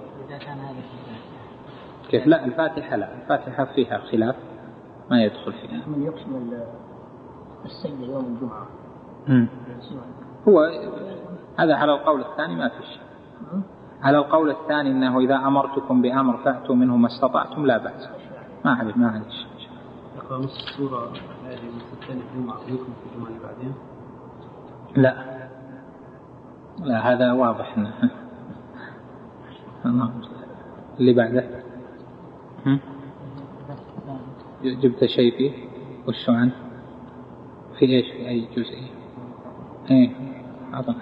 كيف؟ لا الفاتحة لا، الفاتحة فيها خلاف ما يدخل فيها. من يقسم السجدة يوم الجمعة هو هذا على القول الثاني ما في شيء. على القول الثاني أنه إذا أمرتكم بأمر فأتوا منه ما استطعتم لا بأس، ما عليه شيء. يقرأ نص السورة هذه من الثاني الجمعة ويكم في الجمعة اللي بعدين؟ لا هذا واضح. اللي بعده جبت شيء فيه وشو عنه في إيش في أي جزئية؟ أعطنا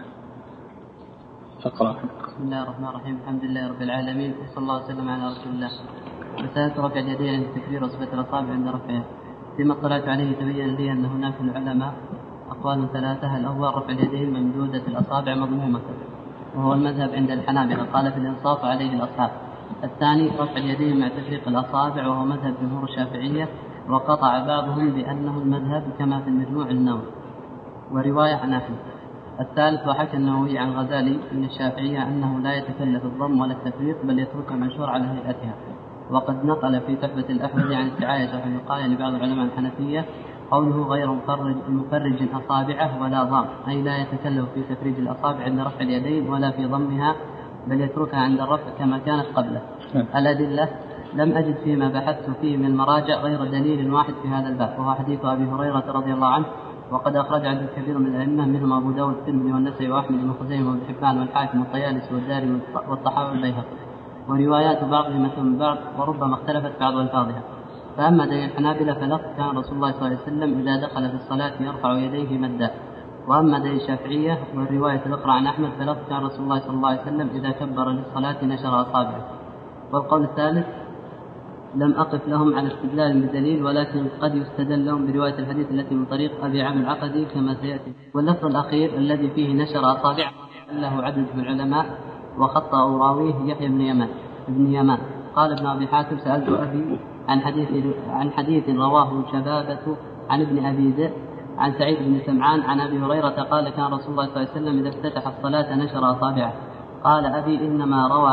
اقرأ. بسم الله الرحمن الرحيم. الحمد لله رب العالمين وصلى الله وسلم على رسول الله. مسألة رفع اليدين عند التكبير وصفة الأصابع عند رفعها. فيما اطلعت عليه تبين لي أن هناك العلماء أقوال 3. الأول رفع اليدين ممدودة الأصابع مضمومة وهو المذهب عند الحنابلة، قال في الإنصاف عليه الأصحاب. الثاني رفع اليدين مع تفريق الأصابع وهو مذهب جمهور الشافعية، وقطع بعضهم بأنه المذهب كما في المجموع النووي ورواية عن أحمد. الثالث وحكى النووي عن غزالي من الشافعية أنه لا يتكلف الضم ولا التفريق بل يترك منشور على هيئتها. وقد نقل في تحفة الأحمد عن السعاية وحي الوقاية لبعض العلماء الحنفية قوله غير مفرج أصابعه ولا ضام، أي لا يتكلف في تفريج الأصابع عند رفع اليدين ولا في ضمها بل يتركها عند الرفع كما كانت قبله. الأدلة لم أجد فيما بحثت فيه من المراجع غير دليل واحد في هذا الباب، وهو حديث أبي هريرة رضي الله عنه، وقد أخرج عدد كبير من الأئمة منهم أبو داود والترمذي والنسائي وأحمد بن خزيمة وابن حبان والحاكم والطيالسي والدارمي والطحاوي والبيهقي، وروايات بعضهم مثل بعض وربما اختلفت بعض ألفاظها. فأما دليل الحنابلة فلفظ كان رسول الله صلى الله عليه وسلم إذا دخل في الصلاة يرفع يديه مدا. وأما دليل الشافعية والرواية الأخرى عن أحمد فلفظ كان رسول الله صلى الله عليه وسلم إذا كبر للصلاة نشر أصابعه. والقول الثالث لم أقف لهم على استدلال بدليل، ولكن قد يستدل لهم برواية الحديث التي من طريق أبي عامر العقدي كما سيأتي. واللفظ الأخير الذي فيه نشر أصابعه له عدد من العلماء وخطأ راويه يحيى بن يمان. قال ابن أبي حاتم سألت أبي عن حديث رواه شبابة عن ابن أبي ذئب عن سعيد بن سمعان عن أبي هريرة قال كان رسول الله صلى الله عليه وسلم إذا افتتح الصلاة نشر أصابعه. قال أبي إنما روى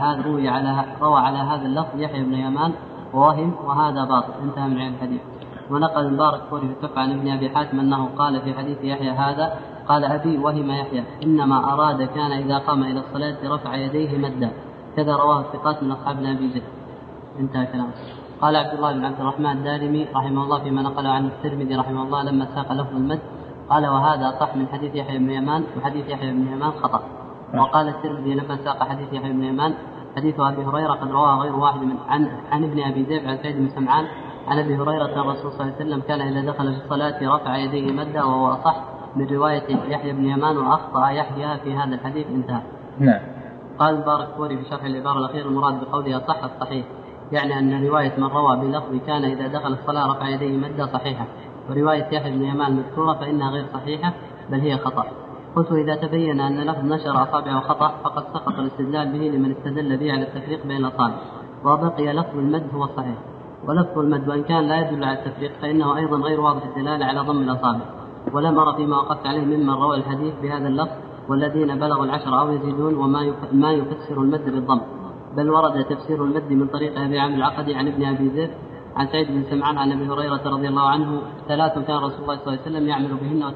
على هذا اللفظ يحيى بن يمان ووهم وهذا باطل. انتهى من عين الحديث. ونقل المبارك فوري في التحفة عن ابن أبي حاتم أنه قال في حديث يحيى هذا قال أبي وهم يحيى إنما أراد كان إذا قام إلى الصلاة رفع يديه مدا، كذا رواه الثقات من أصحاب أبي ذئب. انتهى كلامه. قال عبد الله بن عبد الرحمن الدارمي رحمه الله فيما نقل عن الترمذي رحمه الله لما ساق لفظ المد قال وهذا صح من حديث يحيى بن يمان، وحديث يحيى بن يمان خطأ. وقال الترمذي لما ساق حديث يحيى بن يمان حديث أبي هريرة قد رواه غير واحد عن ابن أبي ذئب عن سعيد بن سمعان عن أبي هريرة أن الرسول صلى الله عليه وسلم كان إذا دخل في الصلاة رفع يديه مدا، وهو أصح من رواية يحيى بن يمان، وأخطأ يحيى في هذا الحديث. انتهى. نعم. قال المبارك فوري في شرح العبارة الأخيرة المراد بقوله صح الصحيح، يعني أن رواية من روى بلفظ كان إذا دخل الصلاة رفع يديه مدا صحيحة، ورواية يحيى بن يمان المذكورة فإنها غير صحيحة بل هي خطأ. قلت إذا تبين أن لفظ نشر أصابعه خطأ فقد سقط الاستدلال به لمن استدل به على التفريق بين الأصابع، وبقي لفظ المد هو الصحيح. ولفظ المد وإن كان لا يدل على التفريق فإنه أيضا غير واضح الدلالة على ضم الأصابع، ولم أرى فيما وقفت عليه ممن روى الحديث بهذا اللفظ والذين بلغوا 10 أو يزيدون وما يفسر المد بالضم، بل ورد تفسير المد من طريق أبي عامر العقدي عن ابن أبي ذئب عن سعيد بن سمعان عن أبي هريرة رضي الله عنه 3 كان رسول الله صلى الله عليه وسلم يعمل بهن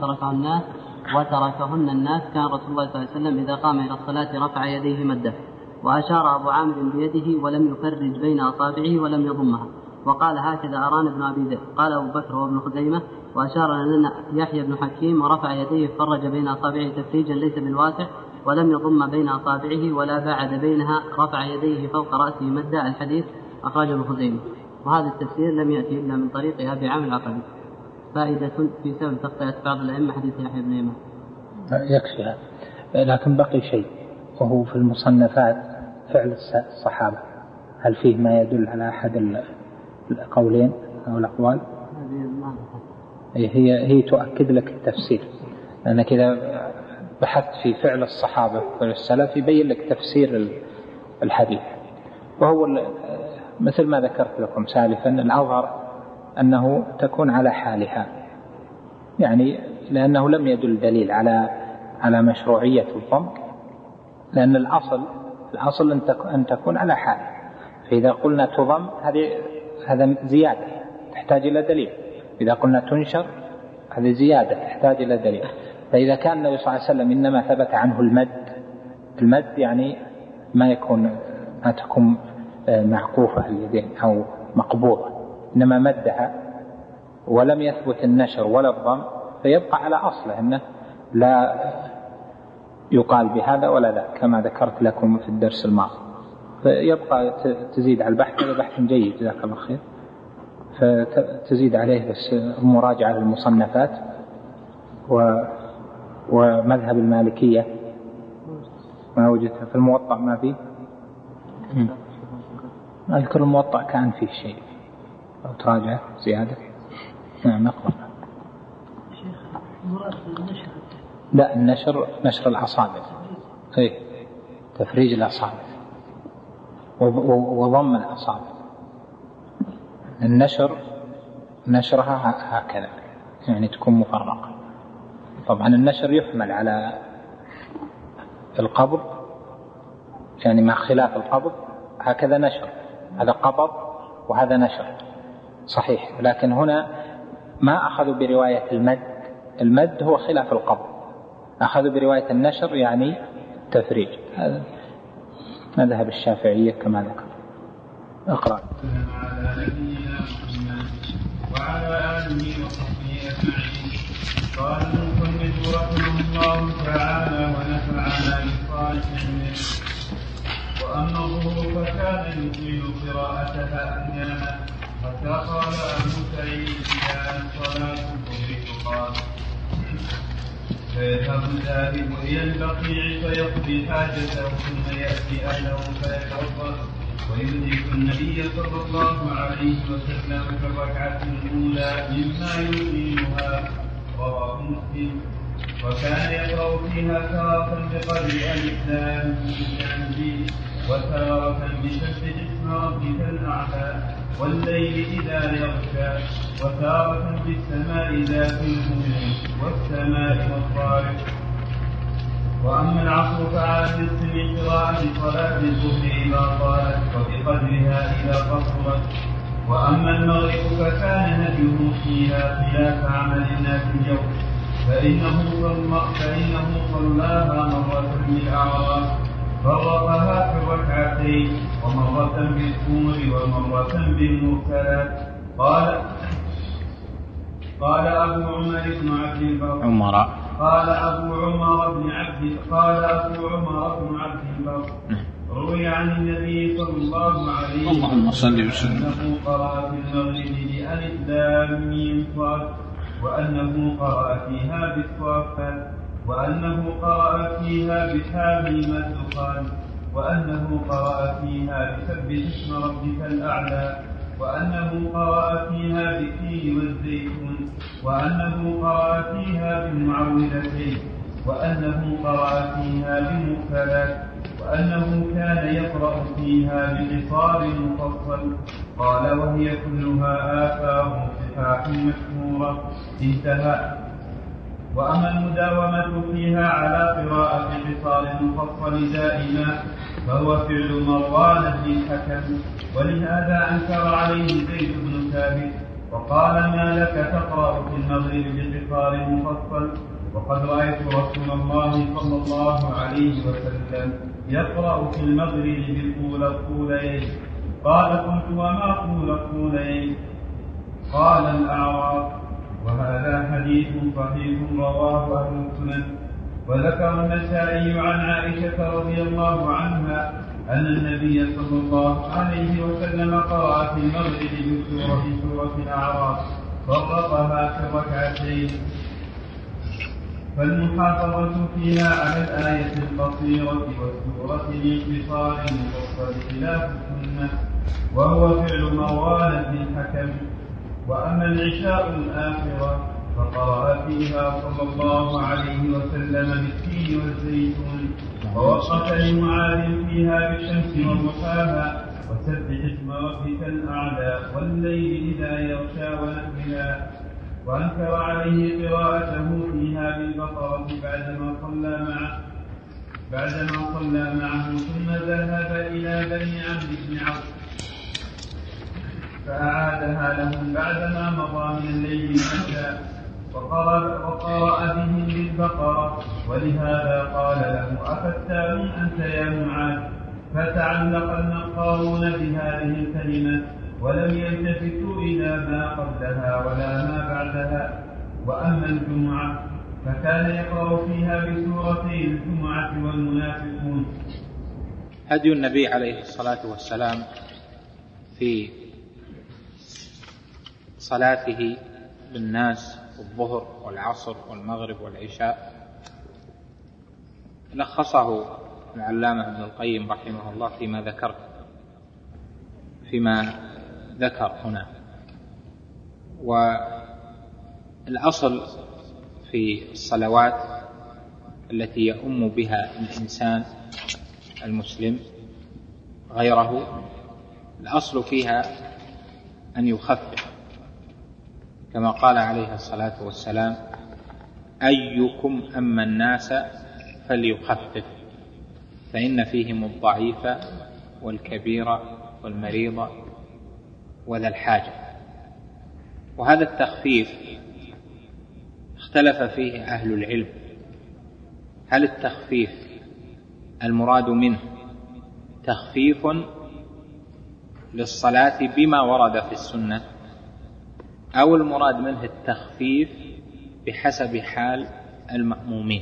وتركهن الناس كان رسول الله صلى الله عليه وسلم إذا قام إلى الصلاة رفع يديه مدا. وأشار أبو عامر بيده ولم يفرج بين أصابعه ولم يضمها، وقال هكذا أران بن أبي ذئب. قال أبو بكر وابن خزيمة وأشار لنا يحيى بن حكيم ورفع يديه فرج بين أصابعه تفريجا ليس بالواسع ولم يضم بين أصابعه ولا باعد بينها رفع يديه فوق رأسه مدى. الحديث أخرجه ابن خزيمة. وهذا التفسير لم يأتي إلا من طريق أبي عامر العقدي. فائدة في سبب تغطية بعض الأئمة حديث يحيى بن يمان. يكفي هذا. لكن بقي شيء وهو في المصنفات فعل الصحابة، هل فيه ما يدل على أحد القولين أو الأقوال؟ هي تؤكد لك التفسير، لأنك إذا بحثت في فعل الصحابة والسلف يبين لك تفسير الحديث. وهو مثل ما ذكرت لكم سالفا الأظهر أنه تكون على حالها، يعني لأنه لم يدل دليل على مشروعية الضم، لأن الأصل أن تكون على حال. فإذا قلنا تضم هذا زيادة تحتاج إلى دليل، إذا قلنا تنشر هذه زيادة تحتاج إلى دليل. فإذا كان النبي صلى الله عليه وسلم إنما ثبت عنه المد يعني ما تكون معقوفة اليدين أو مقبوضة، إنما مدها ولم يثبت النشر ولا الضم، فيبقى على أصله أنه لا يقال بهذا ولا ذا كما ذكرت لكم في الدرس الماضي. فيبقى تزيد على البحث، هذا بحث جيد جزاك الله خير، فتزيد عليه بس مراجعة للمصنفات ومذهب المالكية ما وجدتها في الموطأ ما فيه. أذكر الموطأ كان فيه شيء أو تراجع زيادة. نعم نقرأ. لا نشر الأصابع، تفريج الأصابع وضم الأصابع. نشرها هكذا يعني تكون مفرقة. طبعا النشر يحمل على القبض، يعني مع خلاف القبض هكذا نشر، هذا قبض وهذا نشر صحيح، لكن هنا ما أخذوا برواية المد هو خلاف القبض، أخذوا برواية النشر يعني تفريج. هذا مذهب الشافعية كما ذكر. اقرأ. وعلى آله وصحبه أجمعين. قال المصنف رحمه الله تعالى ونفعنا بصالح علمه. وأما الظهور فكان يطيل قراءتها أحيانا حتى قال أبو سعيد إذا صلاة الظهر تقام فيذهب الذاهب إلى البقيع فيقضي حاجته ثم يأتي أهله فيتوضأ ويدرك النبي صلى الله عليه وسلم في الركعة الأولى مما يطيلها. رواه مسلم. وكان يقرأ فيها تارة بقدر الإسلام بالجنب وتارة بسبح اسم ربك الأعلى والليل إذا يغشى وتارة بالسماء ذات البروج والسماء والطارق. وأما العصر فعلى من قراءة صلاة الظهر إذا طالت وبقدرها إذا قصرت. وأما المغرب فكان هديه فيها خلاف عمل الناس اليوم، فإنه صلاها مرة بالأعراف فرقها في الركعتين ومرة بالطور ومرة بالمرسلات. قال أبو عمر بن عبد البر قال أبو عمر بن عبد البر روي عن النبي صلى الله عليه وسلم أنه قرأ في المغرب بألف لام ميم صاد وأنه قرأ فيها بالصافات وأنه قرأ فيها بحاميم الدخان وأنه قرأ فيها بسبح اسم ربك الأعلى وأنه قرأ فيها بالتين والزيتون وأنه قرأ فيها بالمعوذتين وأنه قرأ فيها بالمرسلات وأنه كان يقرأ فيها بقصار مفصل. قال وهي كلها آثار صحاح مشهورة. انتهى. وأما المداومة فيها على قراءة قصار مفصل دائما فهو فعل مروان بن الحكم، ولهذا أنكر عليه زيد بن ثابت وقال ما لك تقرأ في المغرب بقصار مفصل وقد رأيت رسول الله صلى الله عليه وسلم يقرأ في المغرب بالطولين قال قلت وما طول الطولين؟ قال الأعراف. وهذا حديث صحيح رواه أهل السنن. وذكر النسائي عن عائشة رضي الله عنها أن النبي صلى الله عليه وسلم قرأ في المغرب بسورة الأعراف فرقها في الركعتين. فالمحافظة فيها على الآية القصيرة والسورة الانتصار المفصل خلاف السنة، وهو فعل مروان بن الحكم. وأما العشاء الآخرة فقرأ فيها صلى الله عليه وسلم بالتين والزيتون، ووقف لمعاذ فيها بالشمس وضحاها وسبح اسم ربك الأعلى والليل إذا يغشى ونحوها. وأنكر عليه قراءته فيها بالبقرة بعدما صلى معه ثم ذهب إلى بني عمرو بن عوف فأعادها لهم بعدما مضى من الليل مشى، وقرأ بهم بالبقرة. ولهذا قال له أفتان أنت يا معاذ؟ فتعلق النقارون بهذه الكلمة ولم يلتفتوا إلى ما قبلها ولا ما بعدها. وأما الجمعة فكان يقرأ فيها بسورتي الجمعة والمنافقون. هدي النبي عليه الصلاة والسلام في صلاته بالناس الظهر والعصر والمغرب والعشاء لخصه العلامة ابن القيم رحمه الله فيما ذكر هنا. والأصل في الصلوات التي يؤم بها الإنسان المسلم غيره، الأصل فيها أن يخفف، كما قال عليه الصلاة والسلام: أيكم أما الناس فليخفف فإن فيهم الضعيف والكبير والمريض وذا الحاجة. وهذا التخفيف اختلف فيه أهل العلم، هل التخفيف المراد منه تخفيف للصلاة بما ورد في السنة، أو المراد منه التخفيف بحسب حال المأمومين.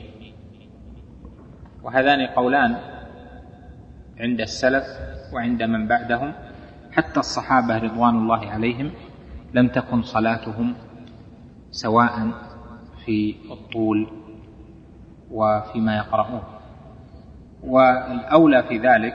وهذان قولان عند السلف وعند من بعدهم، حتى الصحابة رضوان الله عليهم لم تكن صلاتهم سواء في الطول وفيما يقرؤون. والأولى في ذلك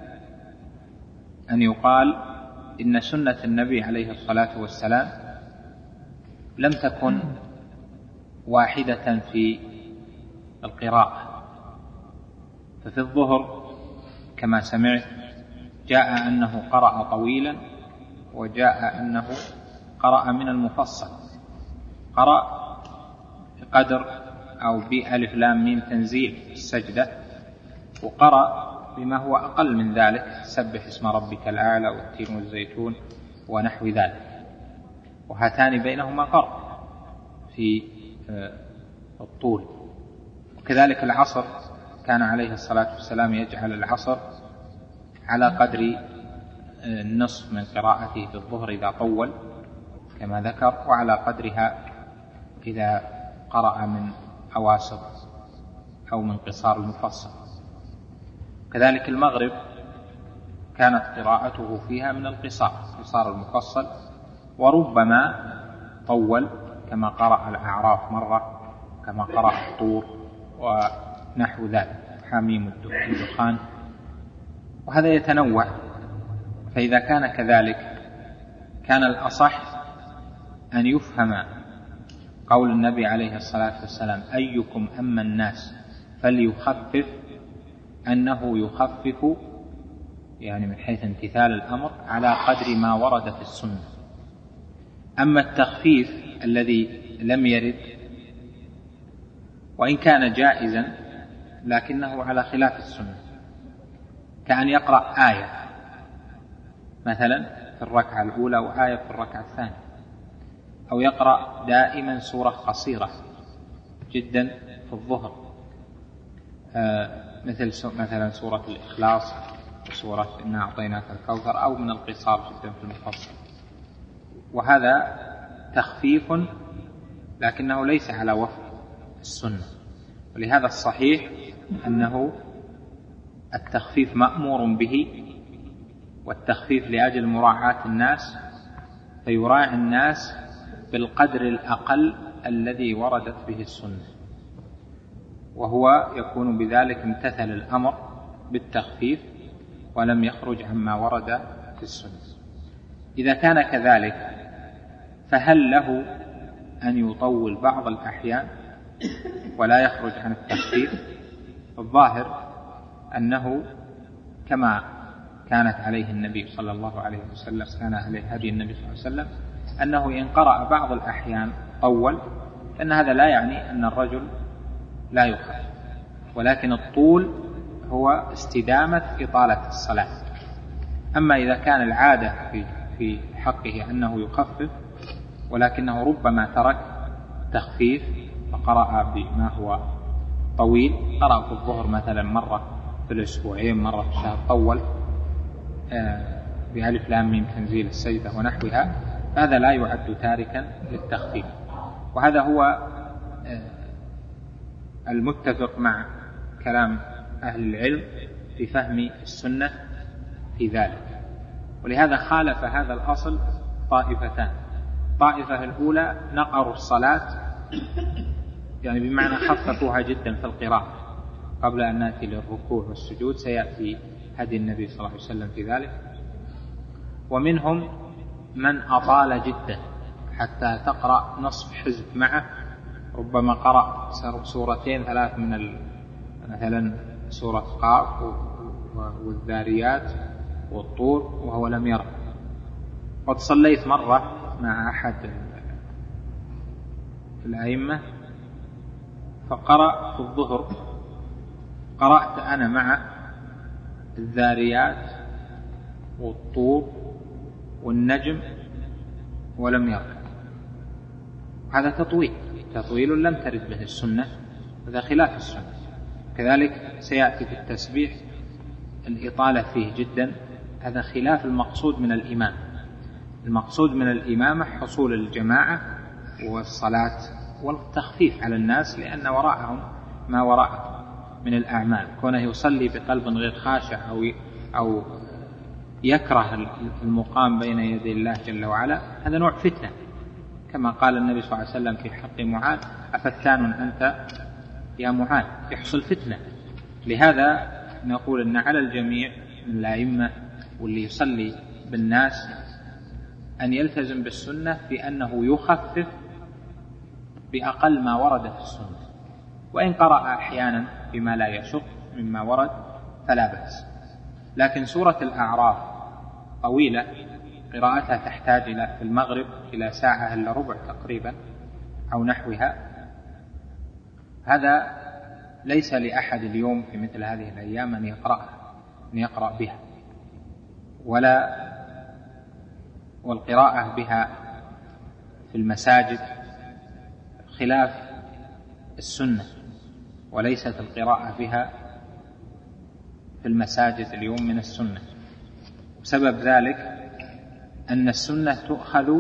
أن يقال إن سنة النبي عليه الصلاة والسلام لم تكن واحدة في القراءة. ففي الظهر كما سمعت جاء أنه قرأ طويلا، وجاء أنه قرأ من المفصل، قرأ بقدر أو بألف لام ميم تنزيل السجدة، وقرأ بما هو أقل من ذلك: سبح اسم ربك الأعلى والتين والزيتون ونحو ذلك. وهاتان بينهما فرق في الطول. وكذلك العصر كان عليه الصلاة والسلام يجعل العصر على قدر النصف من قراءته في الظهر إذا طول كما ذكر، وعلى قدرها إذا قرأ من أواسط أو من قصار المفصل. كذلك المغرب كانت قراءته فيها من قصار المفصل، وربما طول كما قرأ الأعراف مرة، كما قرأ الطور ونحو ذلك، حميم الدخان. وهذا يتنوع. فإذا كان كذلك كان الأصح أن يفهم قول النبي عليه الصلاة والسلام: أيكم أما الناس فليخفف، أنه يخفف يعني من حيث امتثال الأمر على قدر ما ورد في السنة. أما التخفيف الذي لم يرد وإن كان جائزا لكنه على خلاف السنة، كأن يقرأ آية مثلا في الركعة الأولى وآية في الركعة الثانية، أو يقرأ دائما سورة قصيرة جدا في الظهر، مثلا سورة الإخلاص سورة إنا أعطيناك الكوثر أو من القصار جدا في المفصل. وهذا تخفيف لكنه ليس على وفق السنة، ولهذا الصحيح أنه التخفيف مأمور به، والتخفيف لأجل مراعاة الناس، فيراعي الناس بالقدر الأقل الذي وردت به السنة، وهو يكون بذلك امتثل الأمر بالتخفيف ولم يخرج عما ورد في السنة. إذا كان كذلك فهل له أن يطول بعض الأحيان ولا يخرج عن التخفيف؟ الظاهر أنه كما كانت عليه النبي صلى الله عليه وسلم، كان عليه هدي النبي صلى الله عليه وسلم، أنه إن قرأ بعض الأحيان طول، فإن هذا لا يعني أن الرجل لا يخفف، ولكن الطول هو استدامة إطالة الصلاة. أما إذا كان العادة في حقه أنه يخفف ولكنه ربما ترك تخفيف فقرأ بما هو طويل، قرأ في الظهر مثلا مرة في الأسبوعين، مرة في الشهر، طول بألف لام ميم تنزيل السجدة ونحوها، هذا لا يعد تاركا للتخفيف. وهذا هو المتفق مع كلام أهل العلم في فهم السنة في ذلك. ولهذا خالف هذا الأصل طائفتان. الطائفة الأولى نقروا الصلاة، يعني بمعنى خففوها جدا في القراءة قبل أن نأتي للركوع والسجود، سيأتي هدي النبي صلى الله عليه وسلم في ذلك. ومنهم من أطال جدا حتى تقرأ نصف حزب معه، ربما قرأ سورتين ثلاث من مثلا سورة قاف والذاريات والطور وهو لم يرى. قد صليت مرة مع أحد الأئمة فقرأ في الظهر، قرأت أنا مع الذاريات والطور والنجم ولم يرى. هذا تطويل لم ترد به السنة، هذا خلاف السنة. كذلك سيأتي في التسبيح الإطالة فيه جدا، هذا خلاف المقصود من الإمام. المقصود من الإمامة حصول الجماعة والصلاة والتخفيف على الناس، لأن وراءهم ما وراءهم من الأعمال. كونه يصلي بقلب غير خاشع أو يكره المقام بين يدي الله جل وعلا، هذا نوع فتنة، كما قال النبي صلى الله عليه وسلم في حق معاذ: أفتان أنت يا معاذ؟ يحصل فتنة. لهذا نقول أن على الجميع من الأئمة واللي يصلي بالناس أن يلتزم بالسنة في أنه يخفف بأقل ما ورد في السنة، وإن قرأ أحيانا بما لا يشق مما ورد فلا بأس. لكن سورة الأعراف طويلة، قراءتها تحتاج في المغرب إلى ساعة إلا ربع تقريبا أو نحوها. هذا ليس لأحد اليوم في مثل هذه الأيام أن يقرأ بها، والقراءة بها في المساجد خلاف السنة، وليست القراءة بها في المساجد اليوم من السنة. وسبب ذلك أن السنة تؤخذ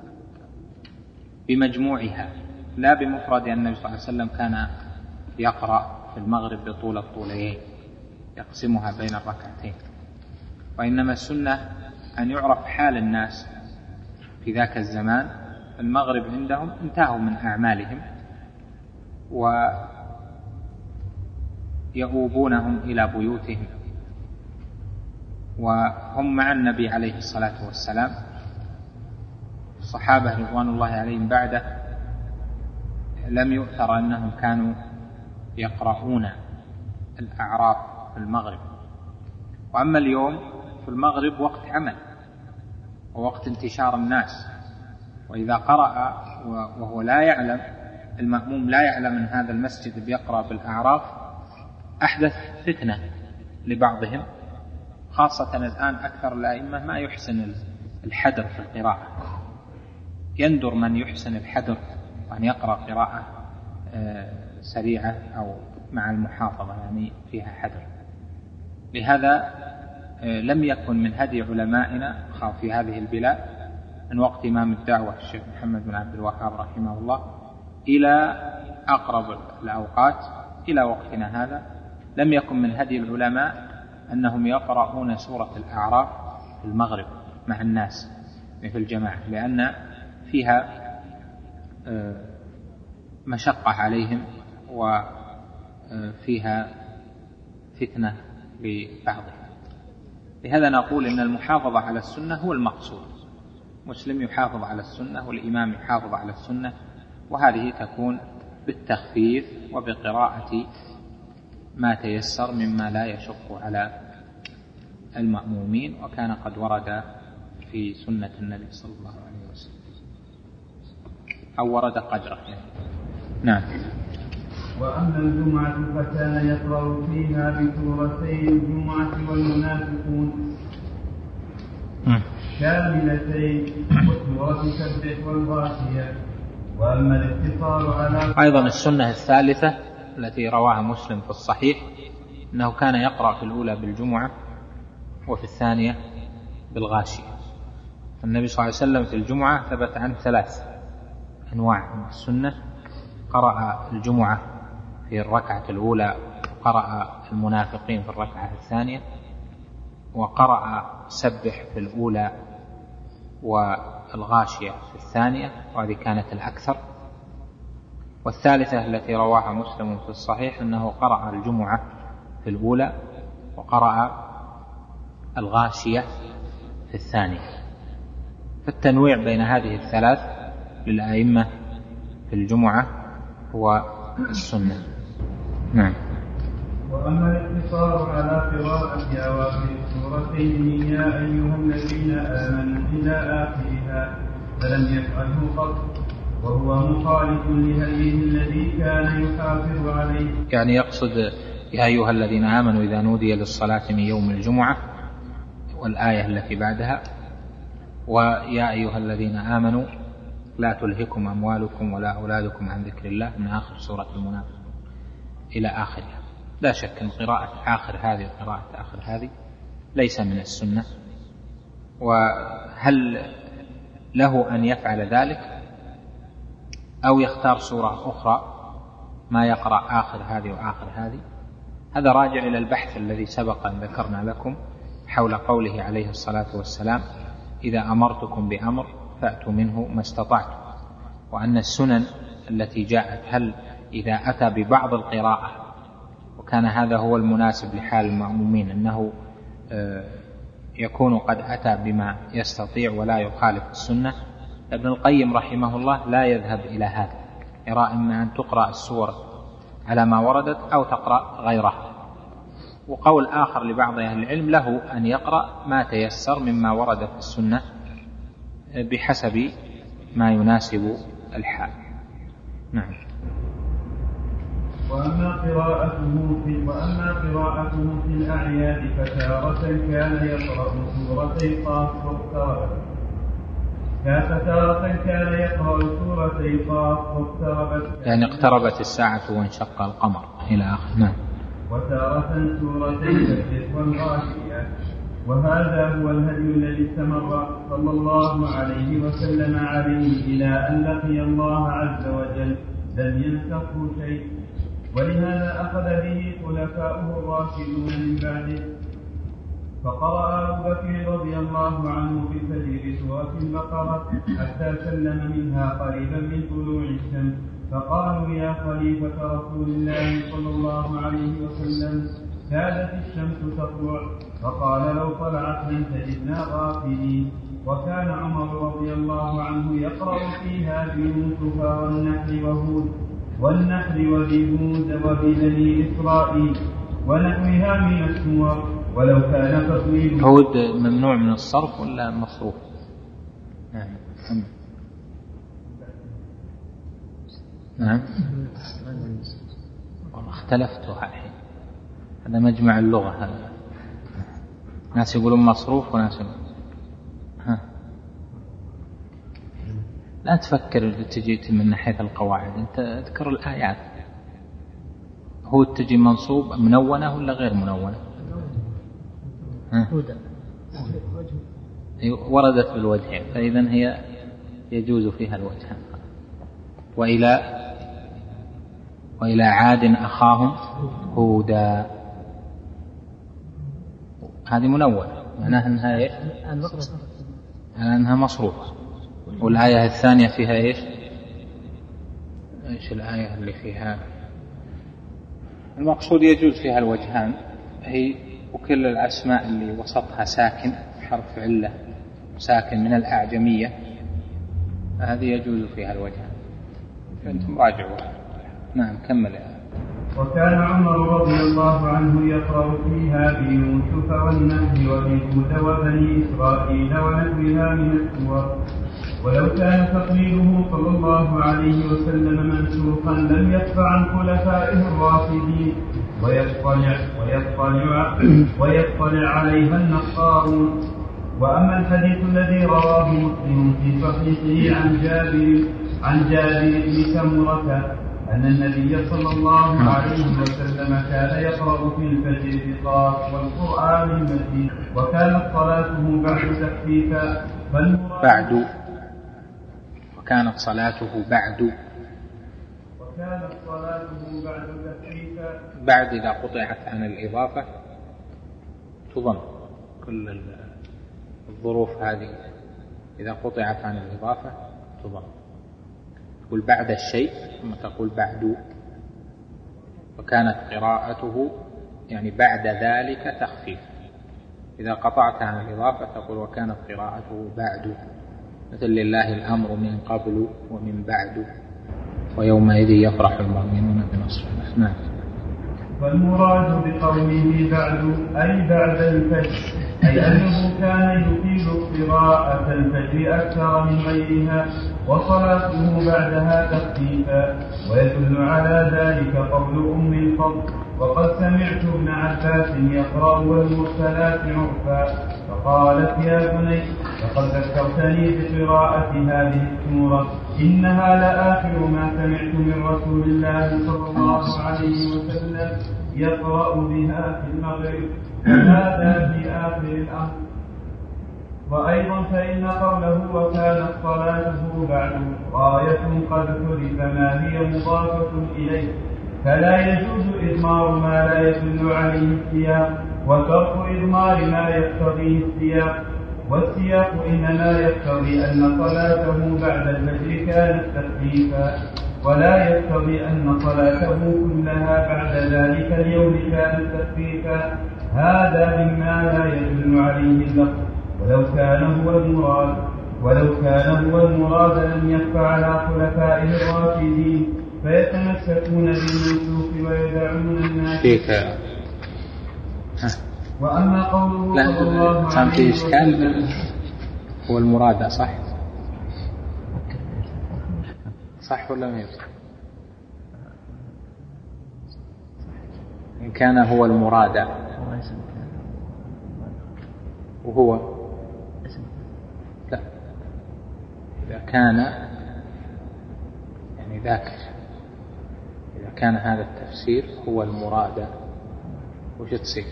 بمجموعها لا بمفرد. النبي صلى الله عليه وسلم كان يقرأ في المغرب بطول الطولين يقسمها بين الركعتين، وإنما السنة أن يعرف حال الناس في ذاك الزمان. المغرب عندهم انتهوا من أعمالهم ويؤوبونهم إلى بيوتهم، وهم مع النبي عليه الصلاة والسلام. الصحابة رضوان الله عليهم بعده لم يؤثر أنهم كانوا يقرؤون الأعراف في المغرب. وأما اليوم في المغرب وقت عمل ووقت انتشار الناس، وإذا قرأ وهو لا يعلم، المأموم لا يعلم أن هذا المسجد بيقرأ بالأعراف، أحدث فتنة لبعضهم، خاصة الآن أكثر الأئمة ما يحسن الحدر في القراءة. يندر من يحسن الحدر وأن يقرأ قراءة سريعة أو مع المحافظة يعني فيها حدر. لهذا لم يكن من هدي علمائنا في هذه البلاد من وقت إمام الدعوة الشيخ محمد بن عبد الوهاب رحمه الله إلى أقرب الأوقات إلى وقتنا هذا، لم يكن من هدي العلماء أنهم يقرؤون سورة الأعراف في المغرب مع الناس في الجماعة، لأن فيها مشقة عليهم وفيها فتنة لبعضهم. لهذا نقول إن المحافظة على السنة هو المقصود، مسلم يحافظ على السنة والإمام يحافظ على السنة، وهذه تكون بالتخفيف وبقراءة ما تيسر مما لا يشق على المأمومين، وكان قد ورد في سنة النبي صلى الله عليه وسلم أو ورد قدره يعني. نعم. وأما الجمعة فكان يقرأ فيها بسورتي الجمعة والمنافقون كاملتين وسورة سبح والغاشية. وأما الاقتصار على أيضا السنة الثالثة التي رواها مسلم في الصحيح أنه كان يقرأ في الأولى بالجمعة وفي الثانية بالغاشية. النبي صلى الله عليه وسلم في الجمعة ثبت عن 3 أنواع من السنة: قرأ الجمعة في الركعة الأولى، وقرأ المنافقين في الركعة الثانية، وقرأ سبح في الأولى والغاشية في الثانية، وهذه كانت الأكثر. والثالثة التي رواها مسلم في الصحيح أنه قرأ الجمعة في الأولى وقرأ الغاشية في الثانية. فالتنويع بين هذه الثلاث للأئمة في الجمعة هو السنة. نعم. وأما الاقتصار على قراءة أواخر السورتين يا أيها الذين آمنوا إلى آخرها فلم يفعله قط، وهو مخالف لهديه الذي كان يحافظ عليه. يعني يقصد يا أيها الذين آمنوا إذا نودي للصلاة من يوم الجمعة، والآية التي بعدها ويا أيها الذين آمنوا لا تلهكم أموالكم ولا أولادكم عن ذكر الله من آخر سورة المنافقون إلى آخرها. لا شك أن قراءة آخر هذه وقراءة آخر هذه ليس من السنة، وهل له أن يفعل ذلك أو يختار سورة أخرى ما يقرأ آخر هذه وآخر هذه؟ هذا راجع إلى البحث الذي سبق أن ذكرنا لكم حول قوله عليه الصلاة والسلام إذا أمرتكم بأمر فأتوا منه ما استطعتم، وأن السنن التي جاءت هل إذا أتى ببعض القراءة وكان هذا هو المناسب لحال المأمومين أنه يكون قد أتى بما يستطيع ولا يخالف السنة. ابن القيم رحمه الله لا يذهب إلى هذا، يرى إما أن تقرأ السور على ما وردت أو تقرأ غيرها. وقول آخر لبعض أهل العلم له أن يقرأ ما تيسر مما ورد في السنة بحسب ما يناسب الحال. نعم. وأما قراءته في الأعياد فتارة كان يقرأ سورتي قاف واقتربت يعني اقتربت الساعة وانشق القمر إلى آخر. نعم. وتارة سورتي الفتح والغاشية. وهذا هو الهدي الذي استمر صلى الله عليه وسلم عليه إلى أن لقي الله عز وجل لم ينسخه شيء، ولهذا أخذ به خلفاؤه الراشدون من بعده. فقرأ أبو بكر رضي الله عنه في الفجر سورة البقرة حتى سلم منها قريبا من طلوع الشمس، فقالوا يا خليفة رسول الله صلى الله عليه وسلم كادت الشمس تطلع، فقال لو طلعت لم تجدنا غافلين. وكان عمر رضي الله عنه يقرأ فيها بيوسف والنحل وهود وبهود وببني إسرائيل ونحوها من السور، ولو كان تطويل. هود ممنوع من الصرف ولا مصروف؟ نعم. والله اختلفتها الحين، هذا مجمع اللغة، هذا ناس يقولون مصروف وناس لا تفكر تجي من ناحية القواعد، أنت اذكر الآيات. هو تجي منصوب منونة ولا غير منونة؟ وردت بالوجهين، فإذا هي يجوز فيها الوجهان. وإلى عاد أخاهم هودا، هذه منونة، معناها أنها مصروفة. والآية الثانية فيها إيش الآية اللي فيها المقصود يجوز فيها الوجهان، هي وكل الأسماء اللي وسطها ساكن حرف علة ساكن من الأعجمية هذه يجوز فيها الوجهان. أنتم راجعوا. نعم كمل. وكان عمر رضي الله عنه يقرأ فيها بيوسف والنحل وبهود وبني إسرائيل ونحوها من السور. ولو كان تقليده صلى الله عليه وسلم منسوخا لم يدفع عن خلفائه الراشدين ويطلع عليها النقارون. وأما الحديث الذي رواه مسلم في صحيحه عن جابر بن سمرة أن النبي صلى الله عليه وسلم كان يقرأ في الفجر بقاف والقرآن المجيد وكانت صلاته بعد تخفيفا وكانت صلاته بعد تخفيفا. بعد إذا قطعت عن الإضافة تضم. كل الظروف هذه إذا قطعت عن الإضافة تضم. تقول بعد الشيء ثم تقول بعد. وكانت قراءته يعني بعد ذلك تخفيف. إذا قطعت عن الإضافة تقول وكانت قراءته بعد، مثل لله الأمر من قبل ومن بعد ويومئذ يفرح المؤمنون بنصر الله. نعم. والمراد بقوله بعد أي بعد الفجر، أي أنه كان يطيل قراءة الفجر أكثر من غيرها وصلاته بعدها تخفيفا. ويدل على ذلك قول أم الفضل وقد سمعت ابن عباس يقرأ والمرسلات عرفا فقالت يا بني لقد ذكرتني بقراءة هذه السورة إنها لآخر ما سمعت من رسول الله صلى الله عليه وسلم يقرأ بها في المغرب، هذا في آخر الأمر. وأيضا فإن قوله وكانت صلاته بعد غاية قد ترك ما هي مضافة إليه، فلا يجوز إضمار ما لا يدل عليه السياق وترك إضمار ما يقتضيه السياق. والسياق إنما يقتضي أن صلاته بعد الفجر كانت تخفيفا، ولا يقتضي أن صلاته كلها بعد ذلك اليوم كانت تخفيفا. هذا مما لا يدل عليه اللفظ. ولو كان هو المراد لم يخف على خلفائه الراشدين فيتمسكون بالمنسوخ ويدعون الناسخ. وأما قوله صلى الله عليه وسلم هو المراد صح ولا ما يصح؟ إن كان هو المراد وهو لا، إذا كان يعني ذاك، إذا كان هذا التفسير هو المراد وش تصير؟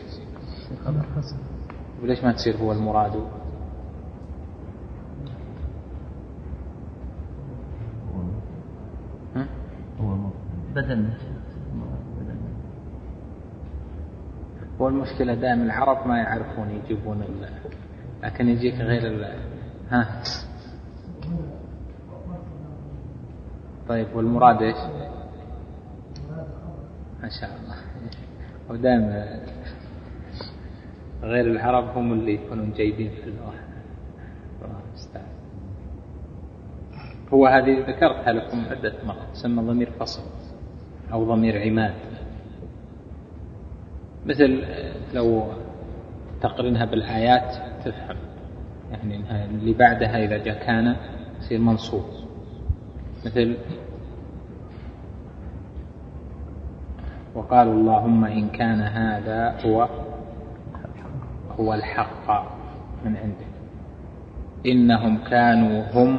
وليش ما تصير هو المراد؟ بدل. هو المشكلة دائما العرب ما يعرفون يجيبون لكن يجيك غير طيب والمراد ايش؟ ما شاء الله. ودائما غير العرب هم اللي يكونون جيدين في اللغة. هو هذه ذكرتها لكم عدة مرات، تسمى ضمير فصل أو ضمير عماد. مثل لو تقرنها بالآيات تفهم، يعني اللي بعدها إذا جاء كان يصير منصوب. مثل وقالوا اللهم إن كان هذا هو الحق من عندك إنهم كانوا هم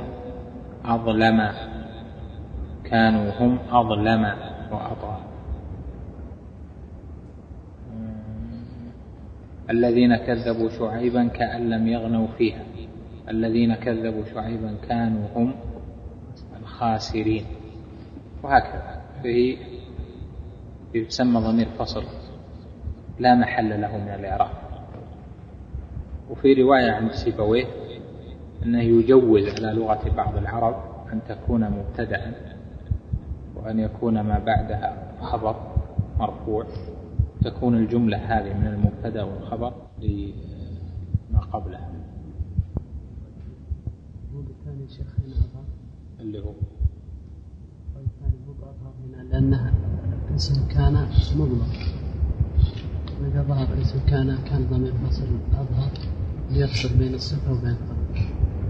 أظلم وأطغى. الذين كذبوا شعيبا كأن لم يغنوا فيها، الذين كذبوا شعيبا كانوا هم الخاسرين، وهكذا. فيه يسمى ضمير فصل لا محل له من الإعراب. وفي رواية عند سيبويه أنه يجوز على لغة بعض العرب أن تكون مبتدأ وأن يكون ما بعدها خبر مرفوع، تكون الجملة هذه من المبتدأ والخبر لما قبلها. الثاني شيخنا اللي هو الثاني أظهر هنا لأنها اسم كان مضمر، وإذا ظهر اسم كان ضمير فصل أظهر ليفصل بين الصفة وبين الخبر.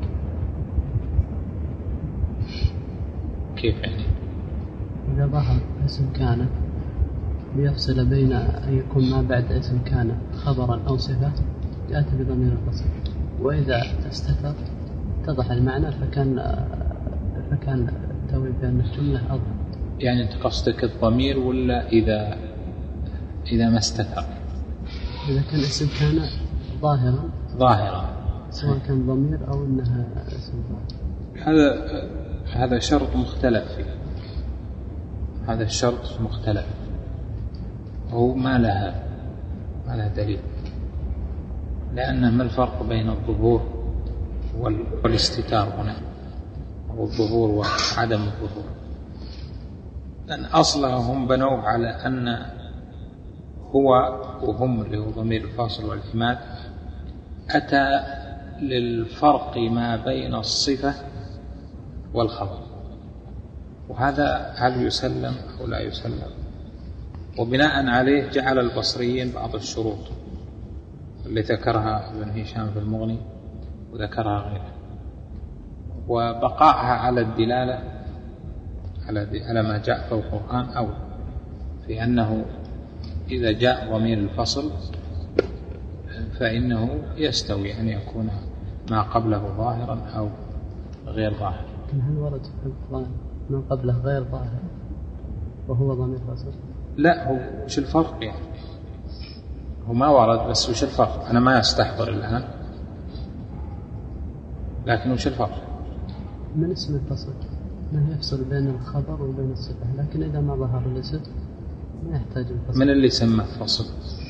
كيف يعني؟ إذا ظهر اسم كان ليفصل بين أن يكون ما بعد اسم كان خبرا أو صفة يأتي بضمير الفصل، وإذا استتر اتضح المعنى فكان التوي بأن الجملة أظهر. يعني أنت قصدك الضمير ولا إذا ما استتر؟ إذا كان اسم كان ظاهرا سواء كان ضمير أو أنها اسم ظاهر. هذا شرط مختلف فيه، هذا الشرط مختلف، هو ما لها دليل. لأن ما الفرق بين الظهور والاستتار هنا، أو الظهور وعدم الظهور؟ لأن أصلهم بنوه على أن هو وهم اللي هو ضمير الفاصل والإثمات أتى للفرق ما بين الصفة والخبر، وهذا هل يسلم أو لا يسلم؟ وبناء عليه جعل البصريين بعض الشروط اللي ذكرها ابن هشام في المغني وذكرها غيره، وبقائها على الدلالة على ما جاء في القرآن، أو في أنه إذا جاء ضمير الفصل فإنه يستوي أن يكون ما قبله ظاهرا أو غير ظاهر. هل ورد في القرآن ما قبله غير ظاهر وهو ضمير فصل؟ لا، هو وش الفرق يعني؟ هو ما ورد، بس وش الفرق؟ أنا ما أستحضر الآن، لكن وش الفرق؟ من اسم الفصل ما يفصل بين الخبر وبين الصفة، لكن إذا ما ظهر الاسم ما يحتاج الفصل. من اللي سمى فصل؟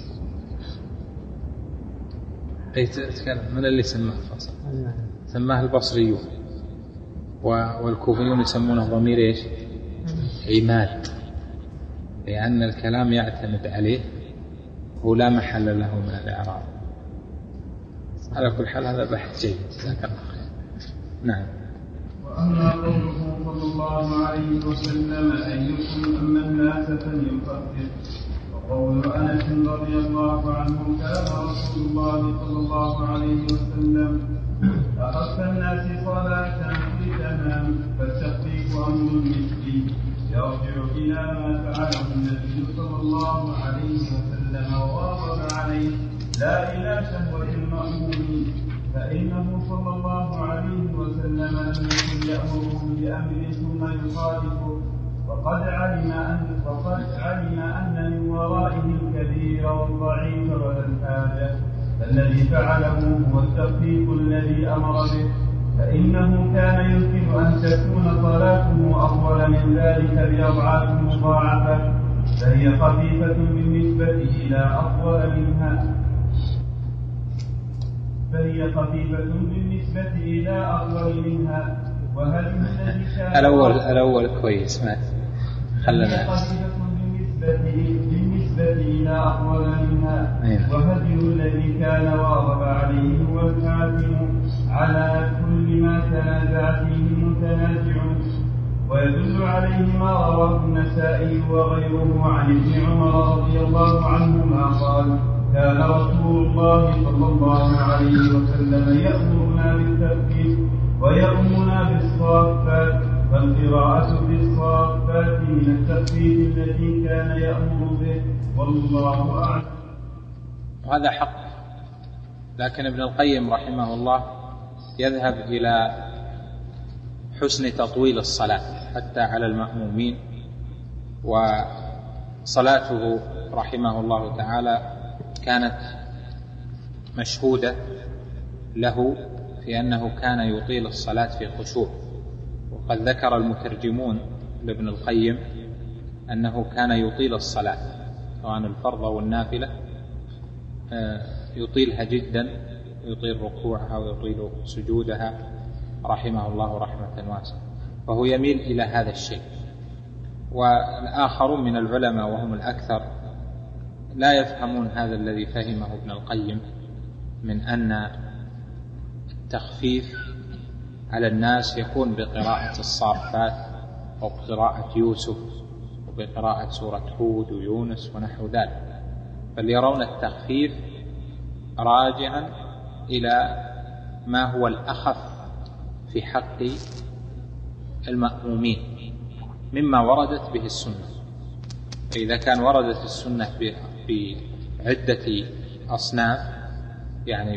من اللي سماه فصل؟ سماه البصريون، والكوفيون يسمونه ضمير إيش؟ عماد، لأن الكلام يعتمد عليه هو لا محل له من الإعراب. على كل حال هذا بحث جيد، جزاك الله خير. نعم. وأما قوله صلى الله عليه وسلم أيكم أما الناس فليكفر، وقول أنس رضي الله عنه كان رسول الله صلى الله عليه وسلم أخف الناس صلاة بتمام، فالتخفيف أمر مثلي يرجع إلى ما فعله النبي صلى الله عليه وسلم وواظب عليه، لا إلى شهوة المأمون، فإنه صلى الله عليه وسلم لم يكن يأمره بأمر ثم يخالفه، وقد علم أن من ورائه الكبير والضعيف ولا الحاجة، فالذي فعله هو التخفيف الذي أمر به، فإنه كان يمكن أن تكون صلاته أفضل من ذلك بأضعاف مضاعفة، فهي خفيفة بالنسبة إلى أفضل منها، وهل الذي كان الأول كويس، ما خلنا بالنسبة إلى أفضل منها، وهدي الذي كان واظب عليه هو الحاكم على كل ما تنازع فيه المتنازع، ويدل عليه ما رواه النسائي وغيره عن ابن عمر رضي الله عنهما قال كان رسول الله صلى الله عليه وسلم يأمرنا بالتخفيف ويأمرنا بالصافات، فالقراءة بالصافات من التخفيف الذي كان يأمر به، والله أعلم. هذا حق، لكن ابن القيم رحمه الله يذهب إلى حسن تطويل الصلاة حتى على المأمومين، وصلاته رحمه الله تعالى كانت مشهودة له في أنه كان يطيل الصلاة في خشوع. وقد ذكر المترجمون لابن القيم أنه كان يطيل الصلاة سواء الفرض أو النافلة، يطيلها جدا، يطيل ركوعها ويطيل سجودها رحمه الله رحمة واسعة، وهو يميل إلى هذا الشيء. والآخرون من العلماء وهم الأكثر لا يفهمون هذا الذي فهمه ابن القيم من أن التخفيف على الناس يكون بقراءة الصافات أو بقراءة يوسف وبقراءة سورة هود ويونس ونحو ذلك، بل يرون التخفيف راجعا إلى ما هو الأخف في حق المأمومين مما وردت به السنة. فإذا كان وردت السنة بعدة أصناف، يعني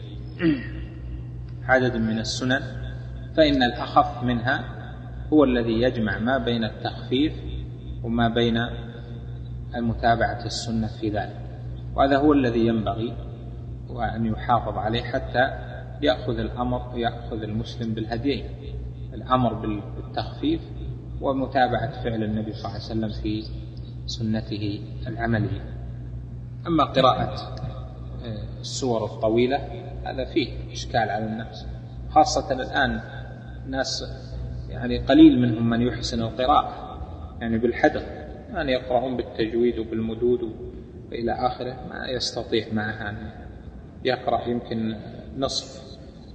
بعدد من السنن، فإن الأخف منها هو الذي يجمع ما بين التخفيف وما بين المتابعة السنة في ذلك، وهذا هو الذي ينبغي وأن يحافظ عليه حتى يأخذ المسلم بالهديين، الأمر بالتخفيف ومتابعة فعل النبي صلى الله عليه وسلم في سنته العملية. أما قراءة السور الطويلة هذا فيه إشكال على الناس، خاصة الآن الناس يعني قليل منهم من يحسن القراءة يعني بالحدث، يعني يقرؤون بالتجويد وبالمدود وإلى آخره، ما يستطيع معها أن يقرأ يمكن نصف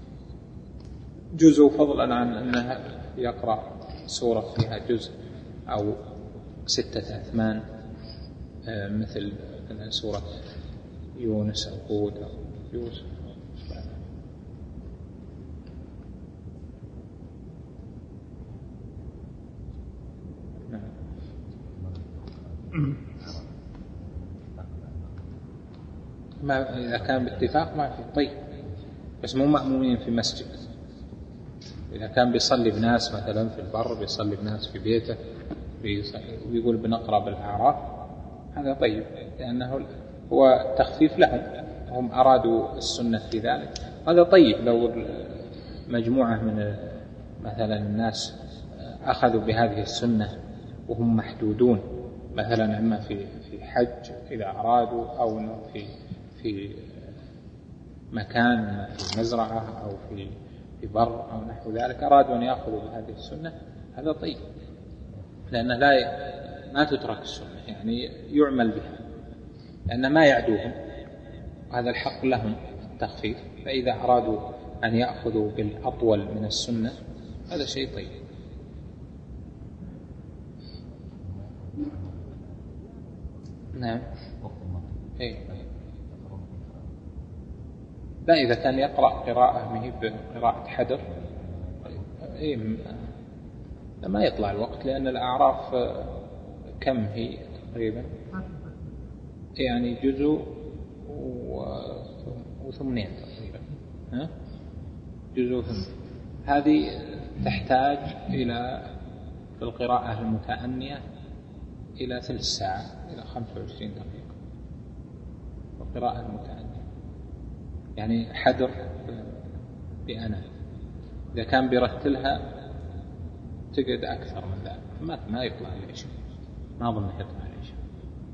جزء، فضلا عن أنها يقرأ سورة فيها جزء أو 6 أثمان مثل سورة يونس أو هود أو يوسف. ما إذا كان باتفاق ما في طيب، بس مو مأمومين في مسجد. إذا كان بيصلي بناس مثلا في البر، بيصلي بناس في بيته، ويقول بنقرأ بالأعراف، هذا طيب، لأنه هو تخفيف لهم، هم أرادوا السنة في ذلك، هذا طيب. لو مجموعة من مثلا الناس أخذوا بهذه السنة وهم محدودون، مثلا إما في حج إذا أرادوا، أو في مكان في مزرعة أو في بر أو نحو ذلك، أرادوا أن يأخذوا بهذه السنة، هذا طيب، لأنه ما تترك السنة، يعني يعمل بها، لأن ما يعدوهم، وهذا الحق لهم التخفيف. فإذا أرادوا أن يأخذوا بالأطول من السنة هذا شيء طيب. نعم. لا، إذا كان يقرأ قراءة ما هي بقراءة حدر ما يطلع الوقت، لأن الأعراف كم هي تقريبا، يعني جزء وثمانين تقريبا، جزء وثمانين. هذه تحتاج إلى القراءة المتأنية إلى 3 ساعة إلى 25 دقيقة، القراءة المتأنية يعني حدر بأنا. إذا كان بيرتلها تقعد أكثر من ذلك، ما يطلع لي شيء، ما أظن يطلع لي شيء.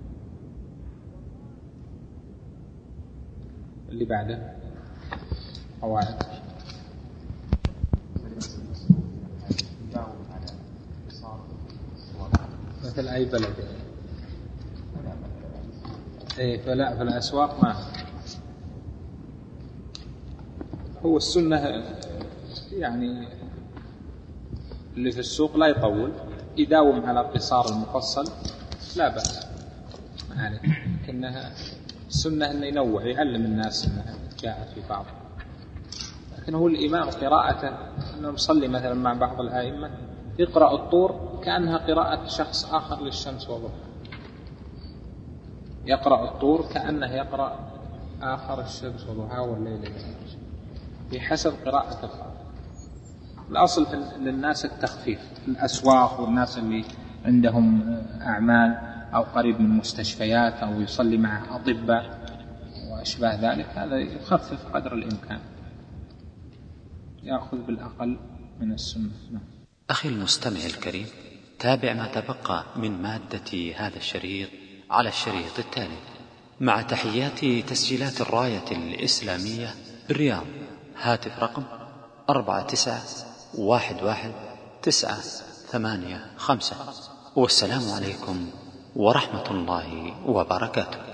اللي بعده قواعد مثل أي بلد، فلا في الأسواق ما هو السنة، يعني اللي في السوق لا يطول، يداوم على قصار المفصل لا بأس ما عليه، لكنها السنة أنه ينوع، يعلم الناس أنها جاءت في بعض. لكن هو الإمام قراءته أنه يصلي مثلا مع بعض الآئمة يقرأ الطور كأنها قراءة شخص آخر للشمس والضحى، يقرأ الطور كأنه يقرأ آخر الشمس والضحى والليل بحسب قراءة القرآن. الأصل للناس التخفيف في الأسواق، والناس اللي عندهم أعمال أو قريب من مستشفيات أو يصلي مع أطباء وأشباه ذلك، هذا يخفف قدر الإمكان، يأخذ بالأقل من السنة. أخي المستمع الكريم، تابع ما تبقى من مادة هذا الشريط على الشريط التالي، مع تحيات تسجيلات الراية الإسلامية بالرياض. هاتف رقم 49111985. والسلام عليكم ورحمة الله وبركاته.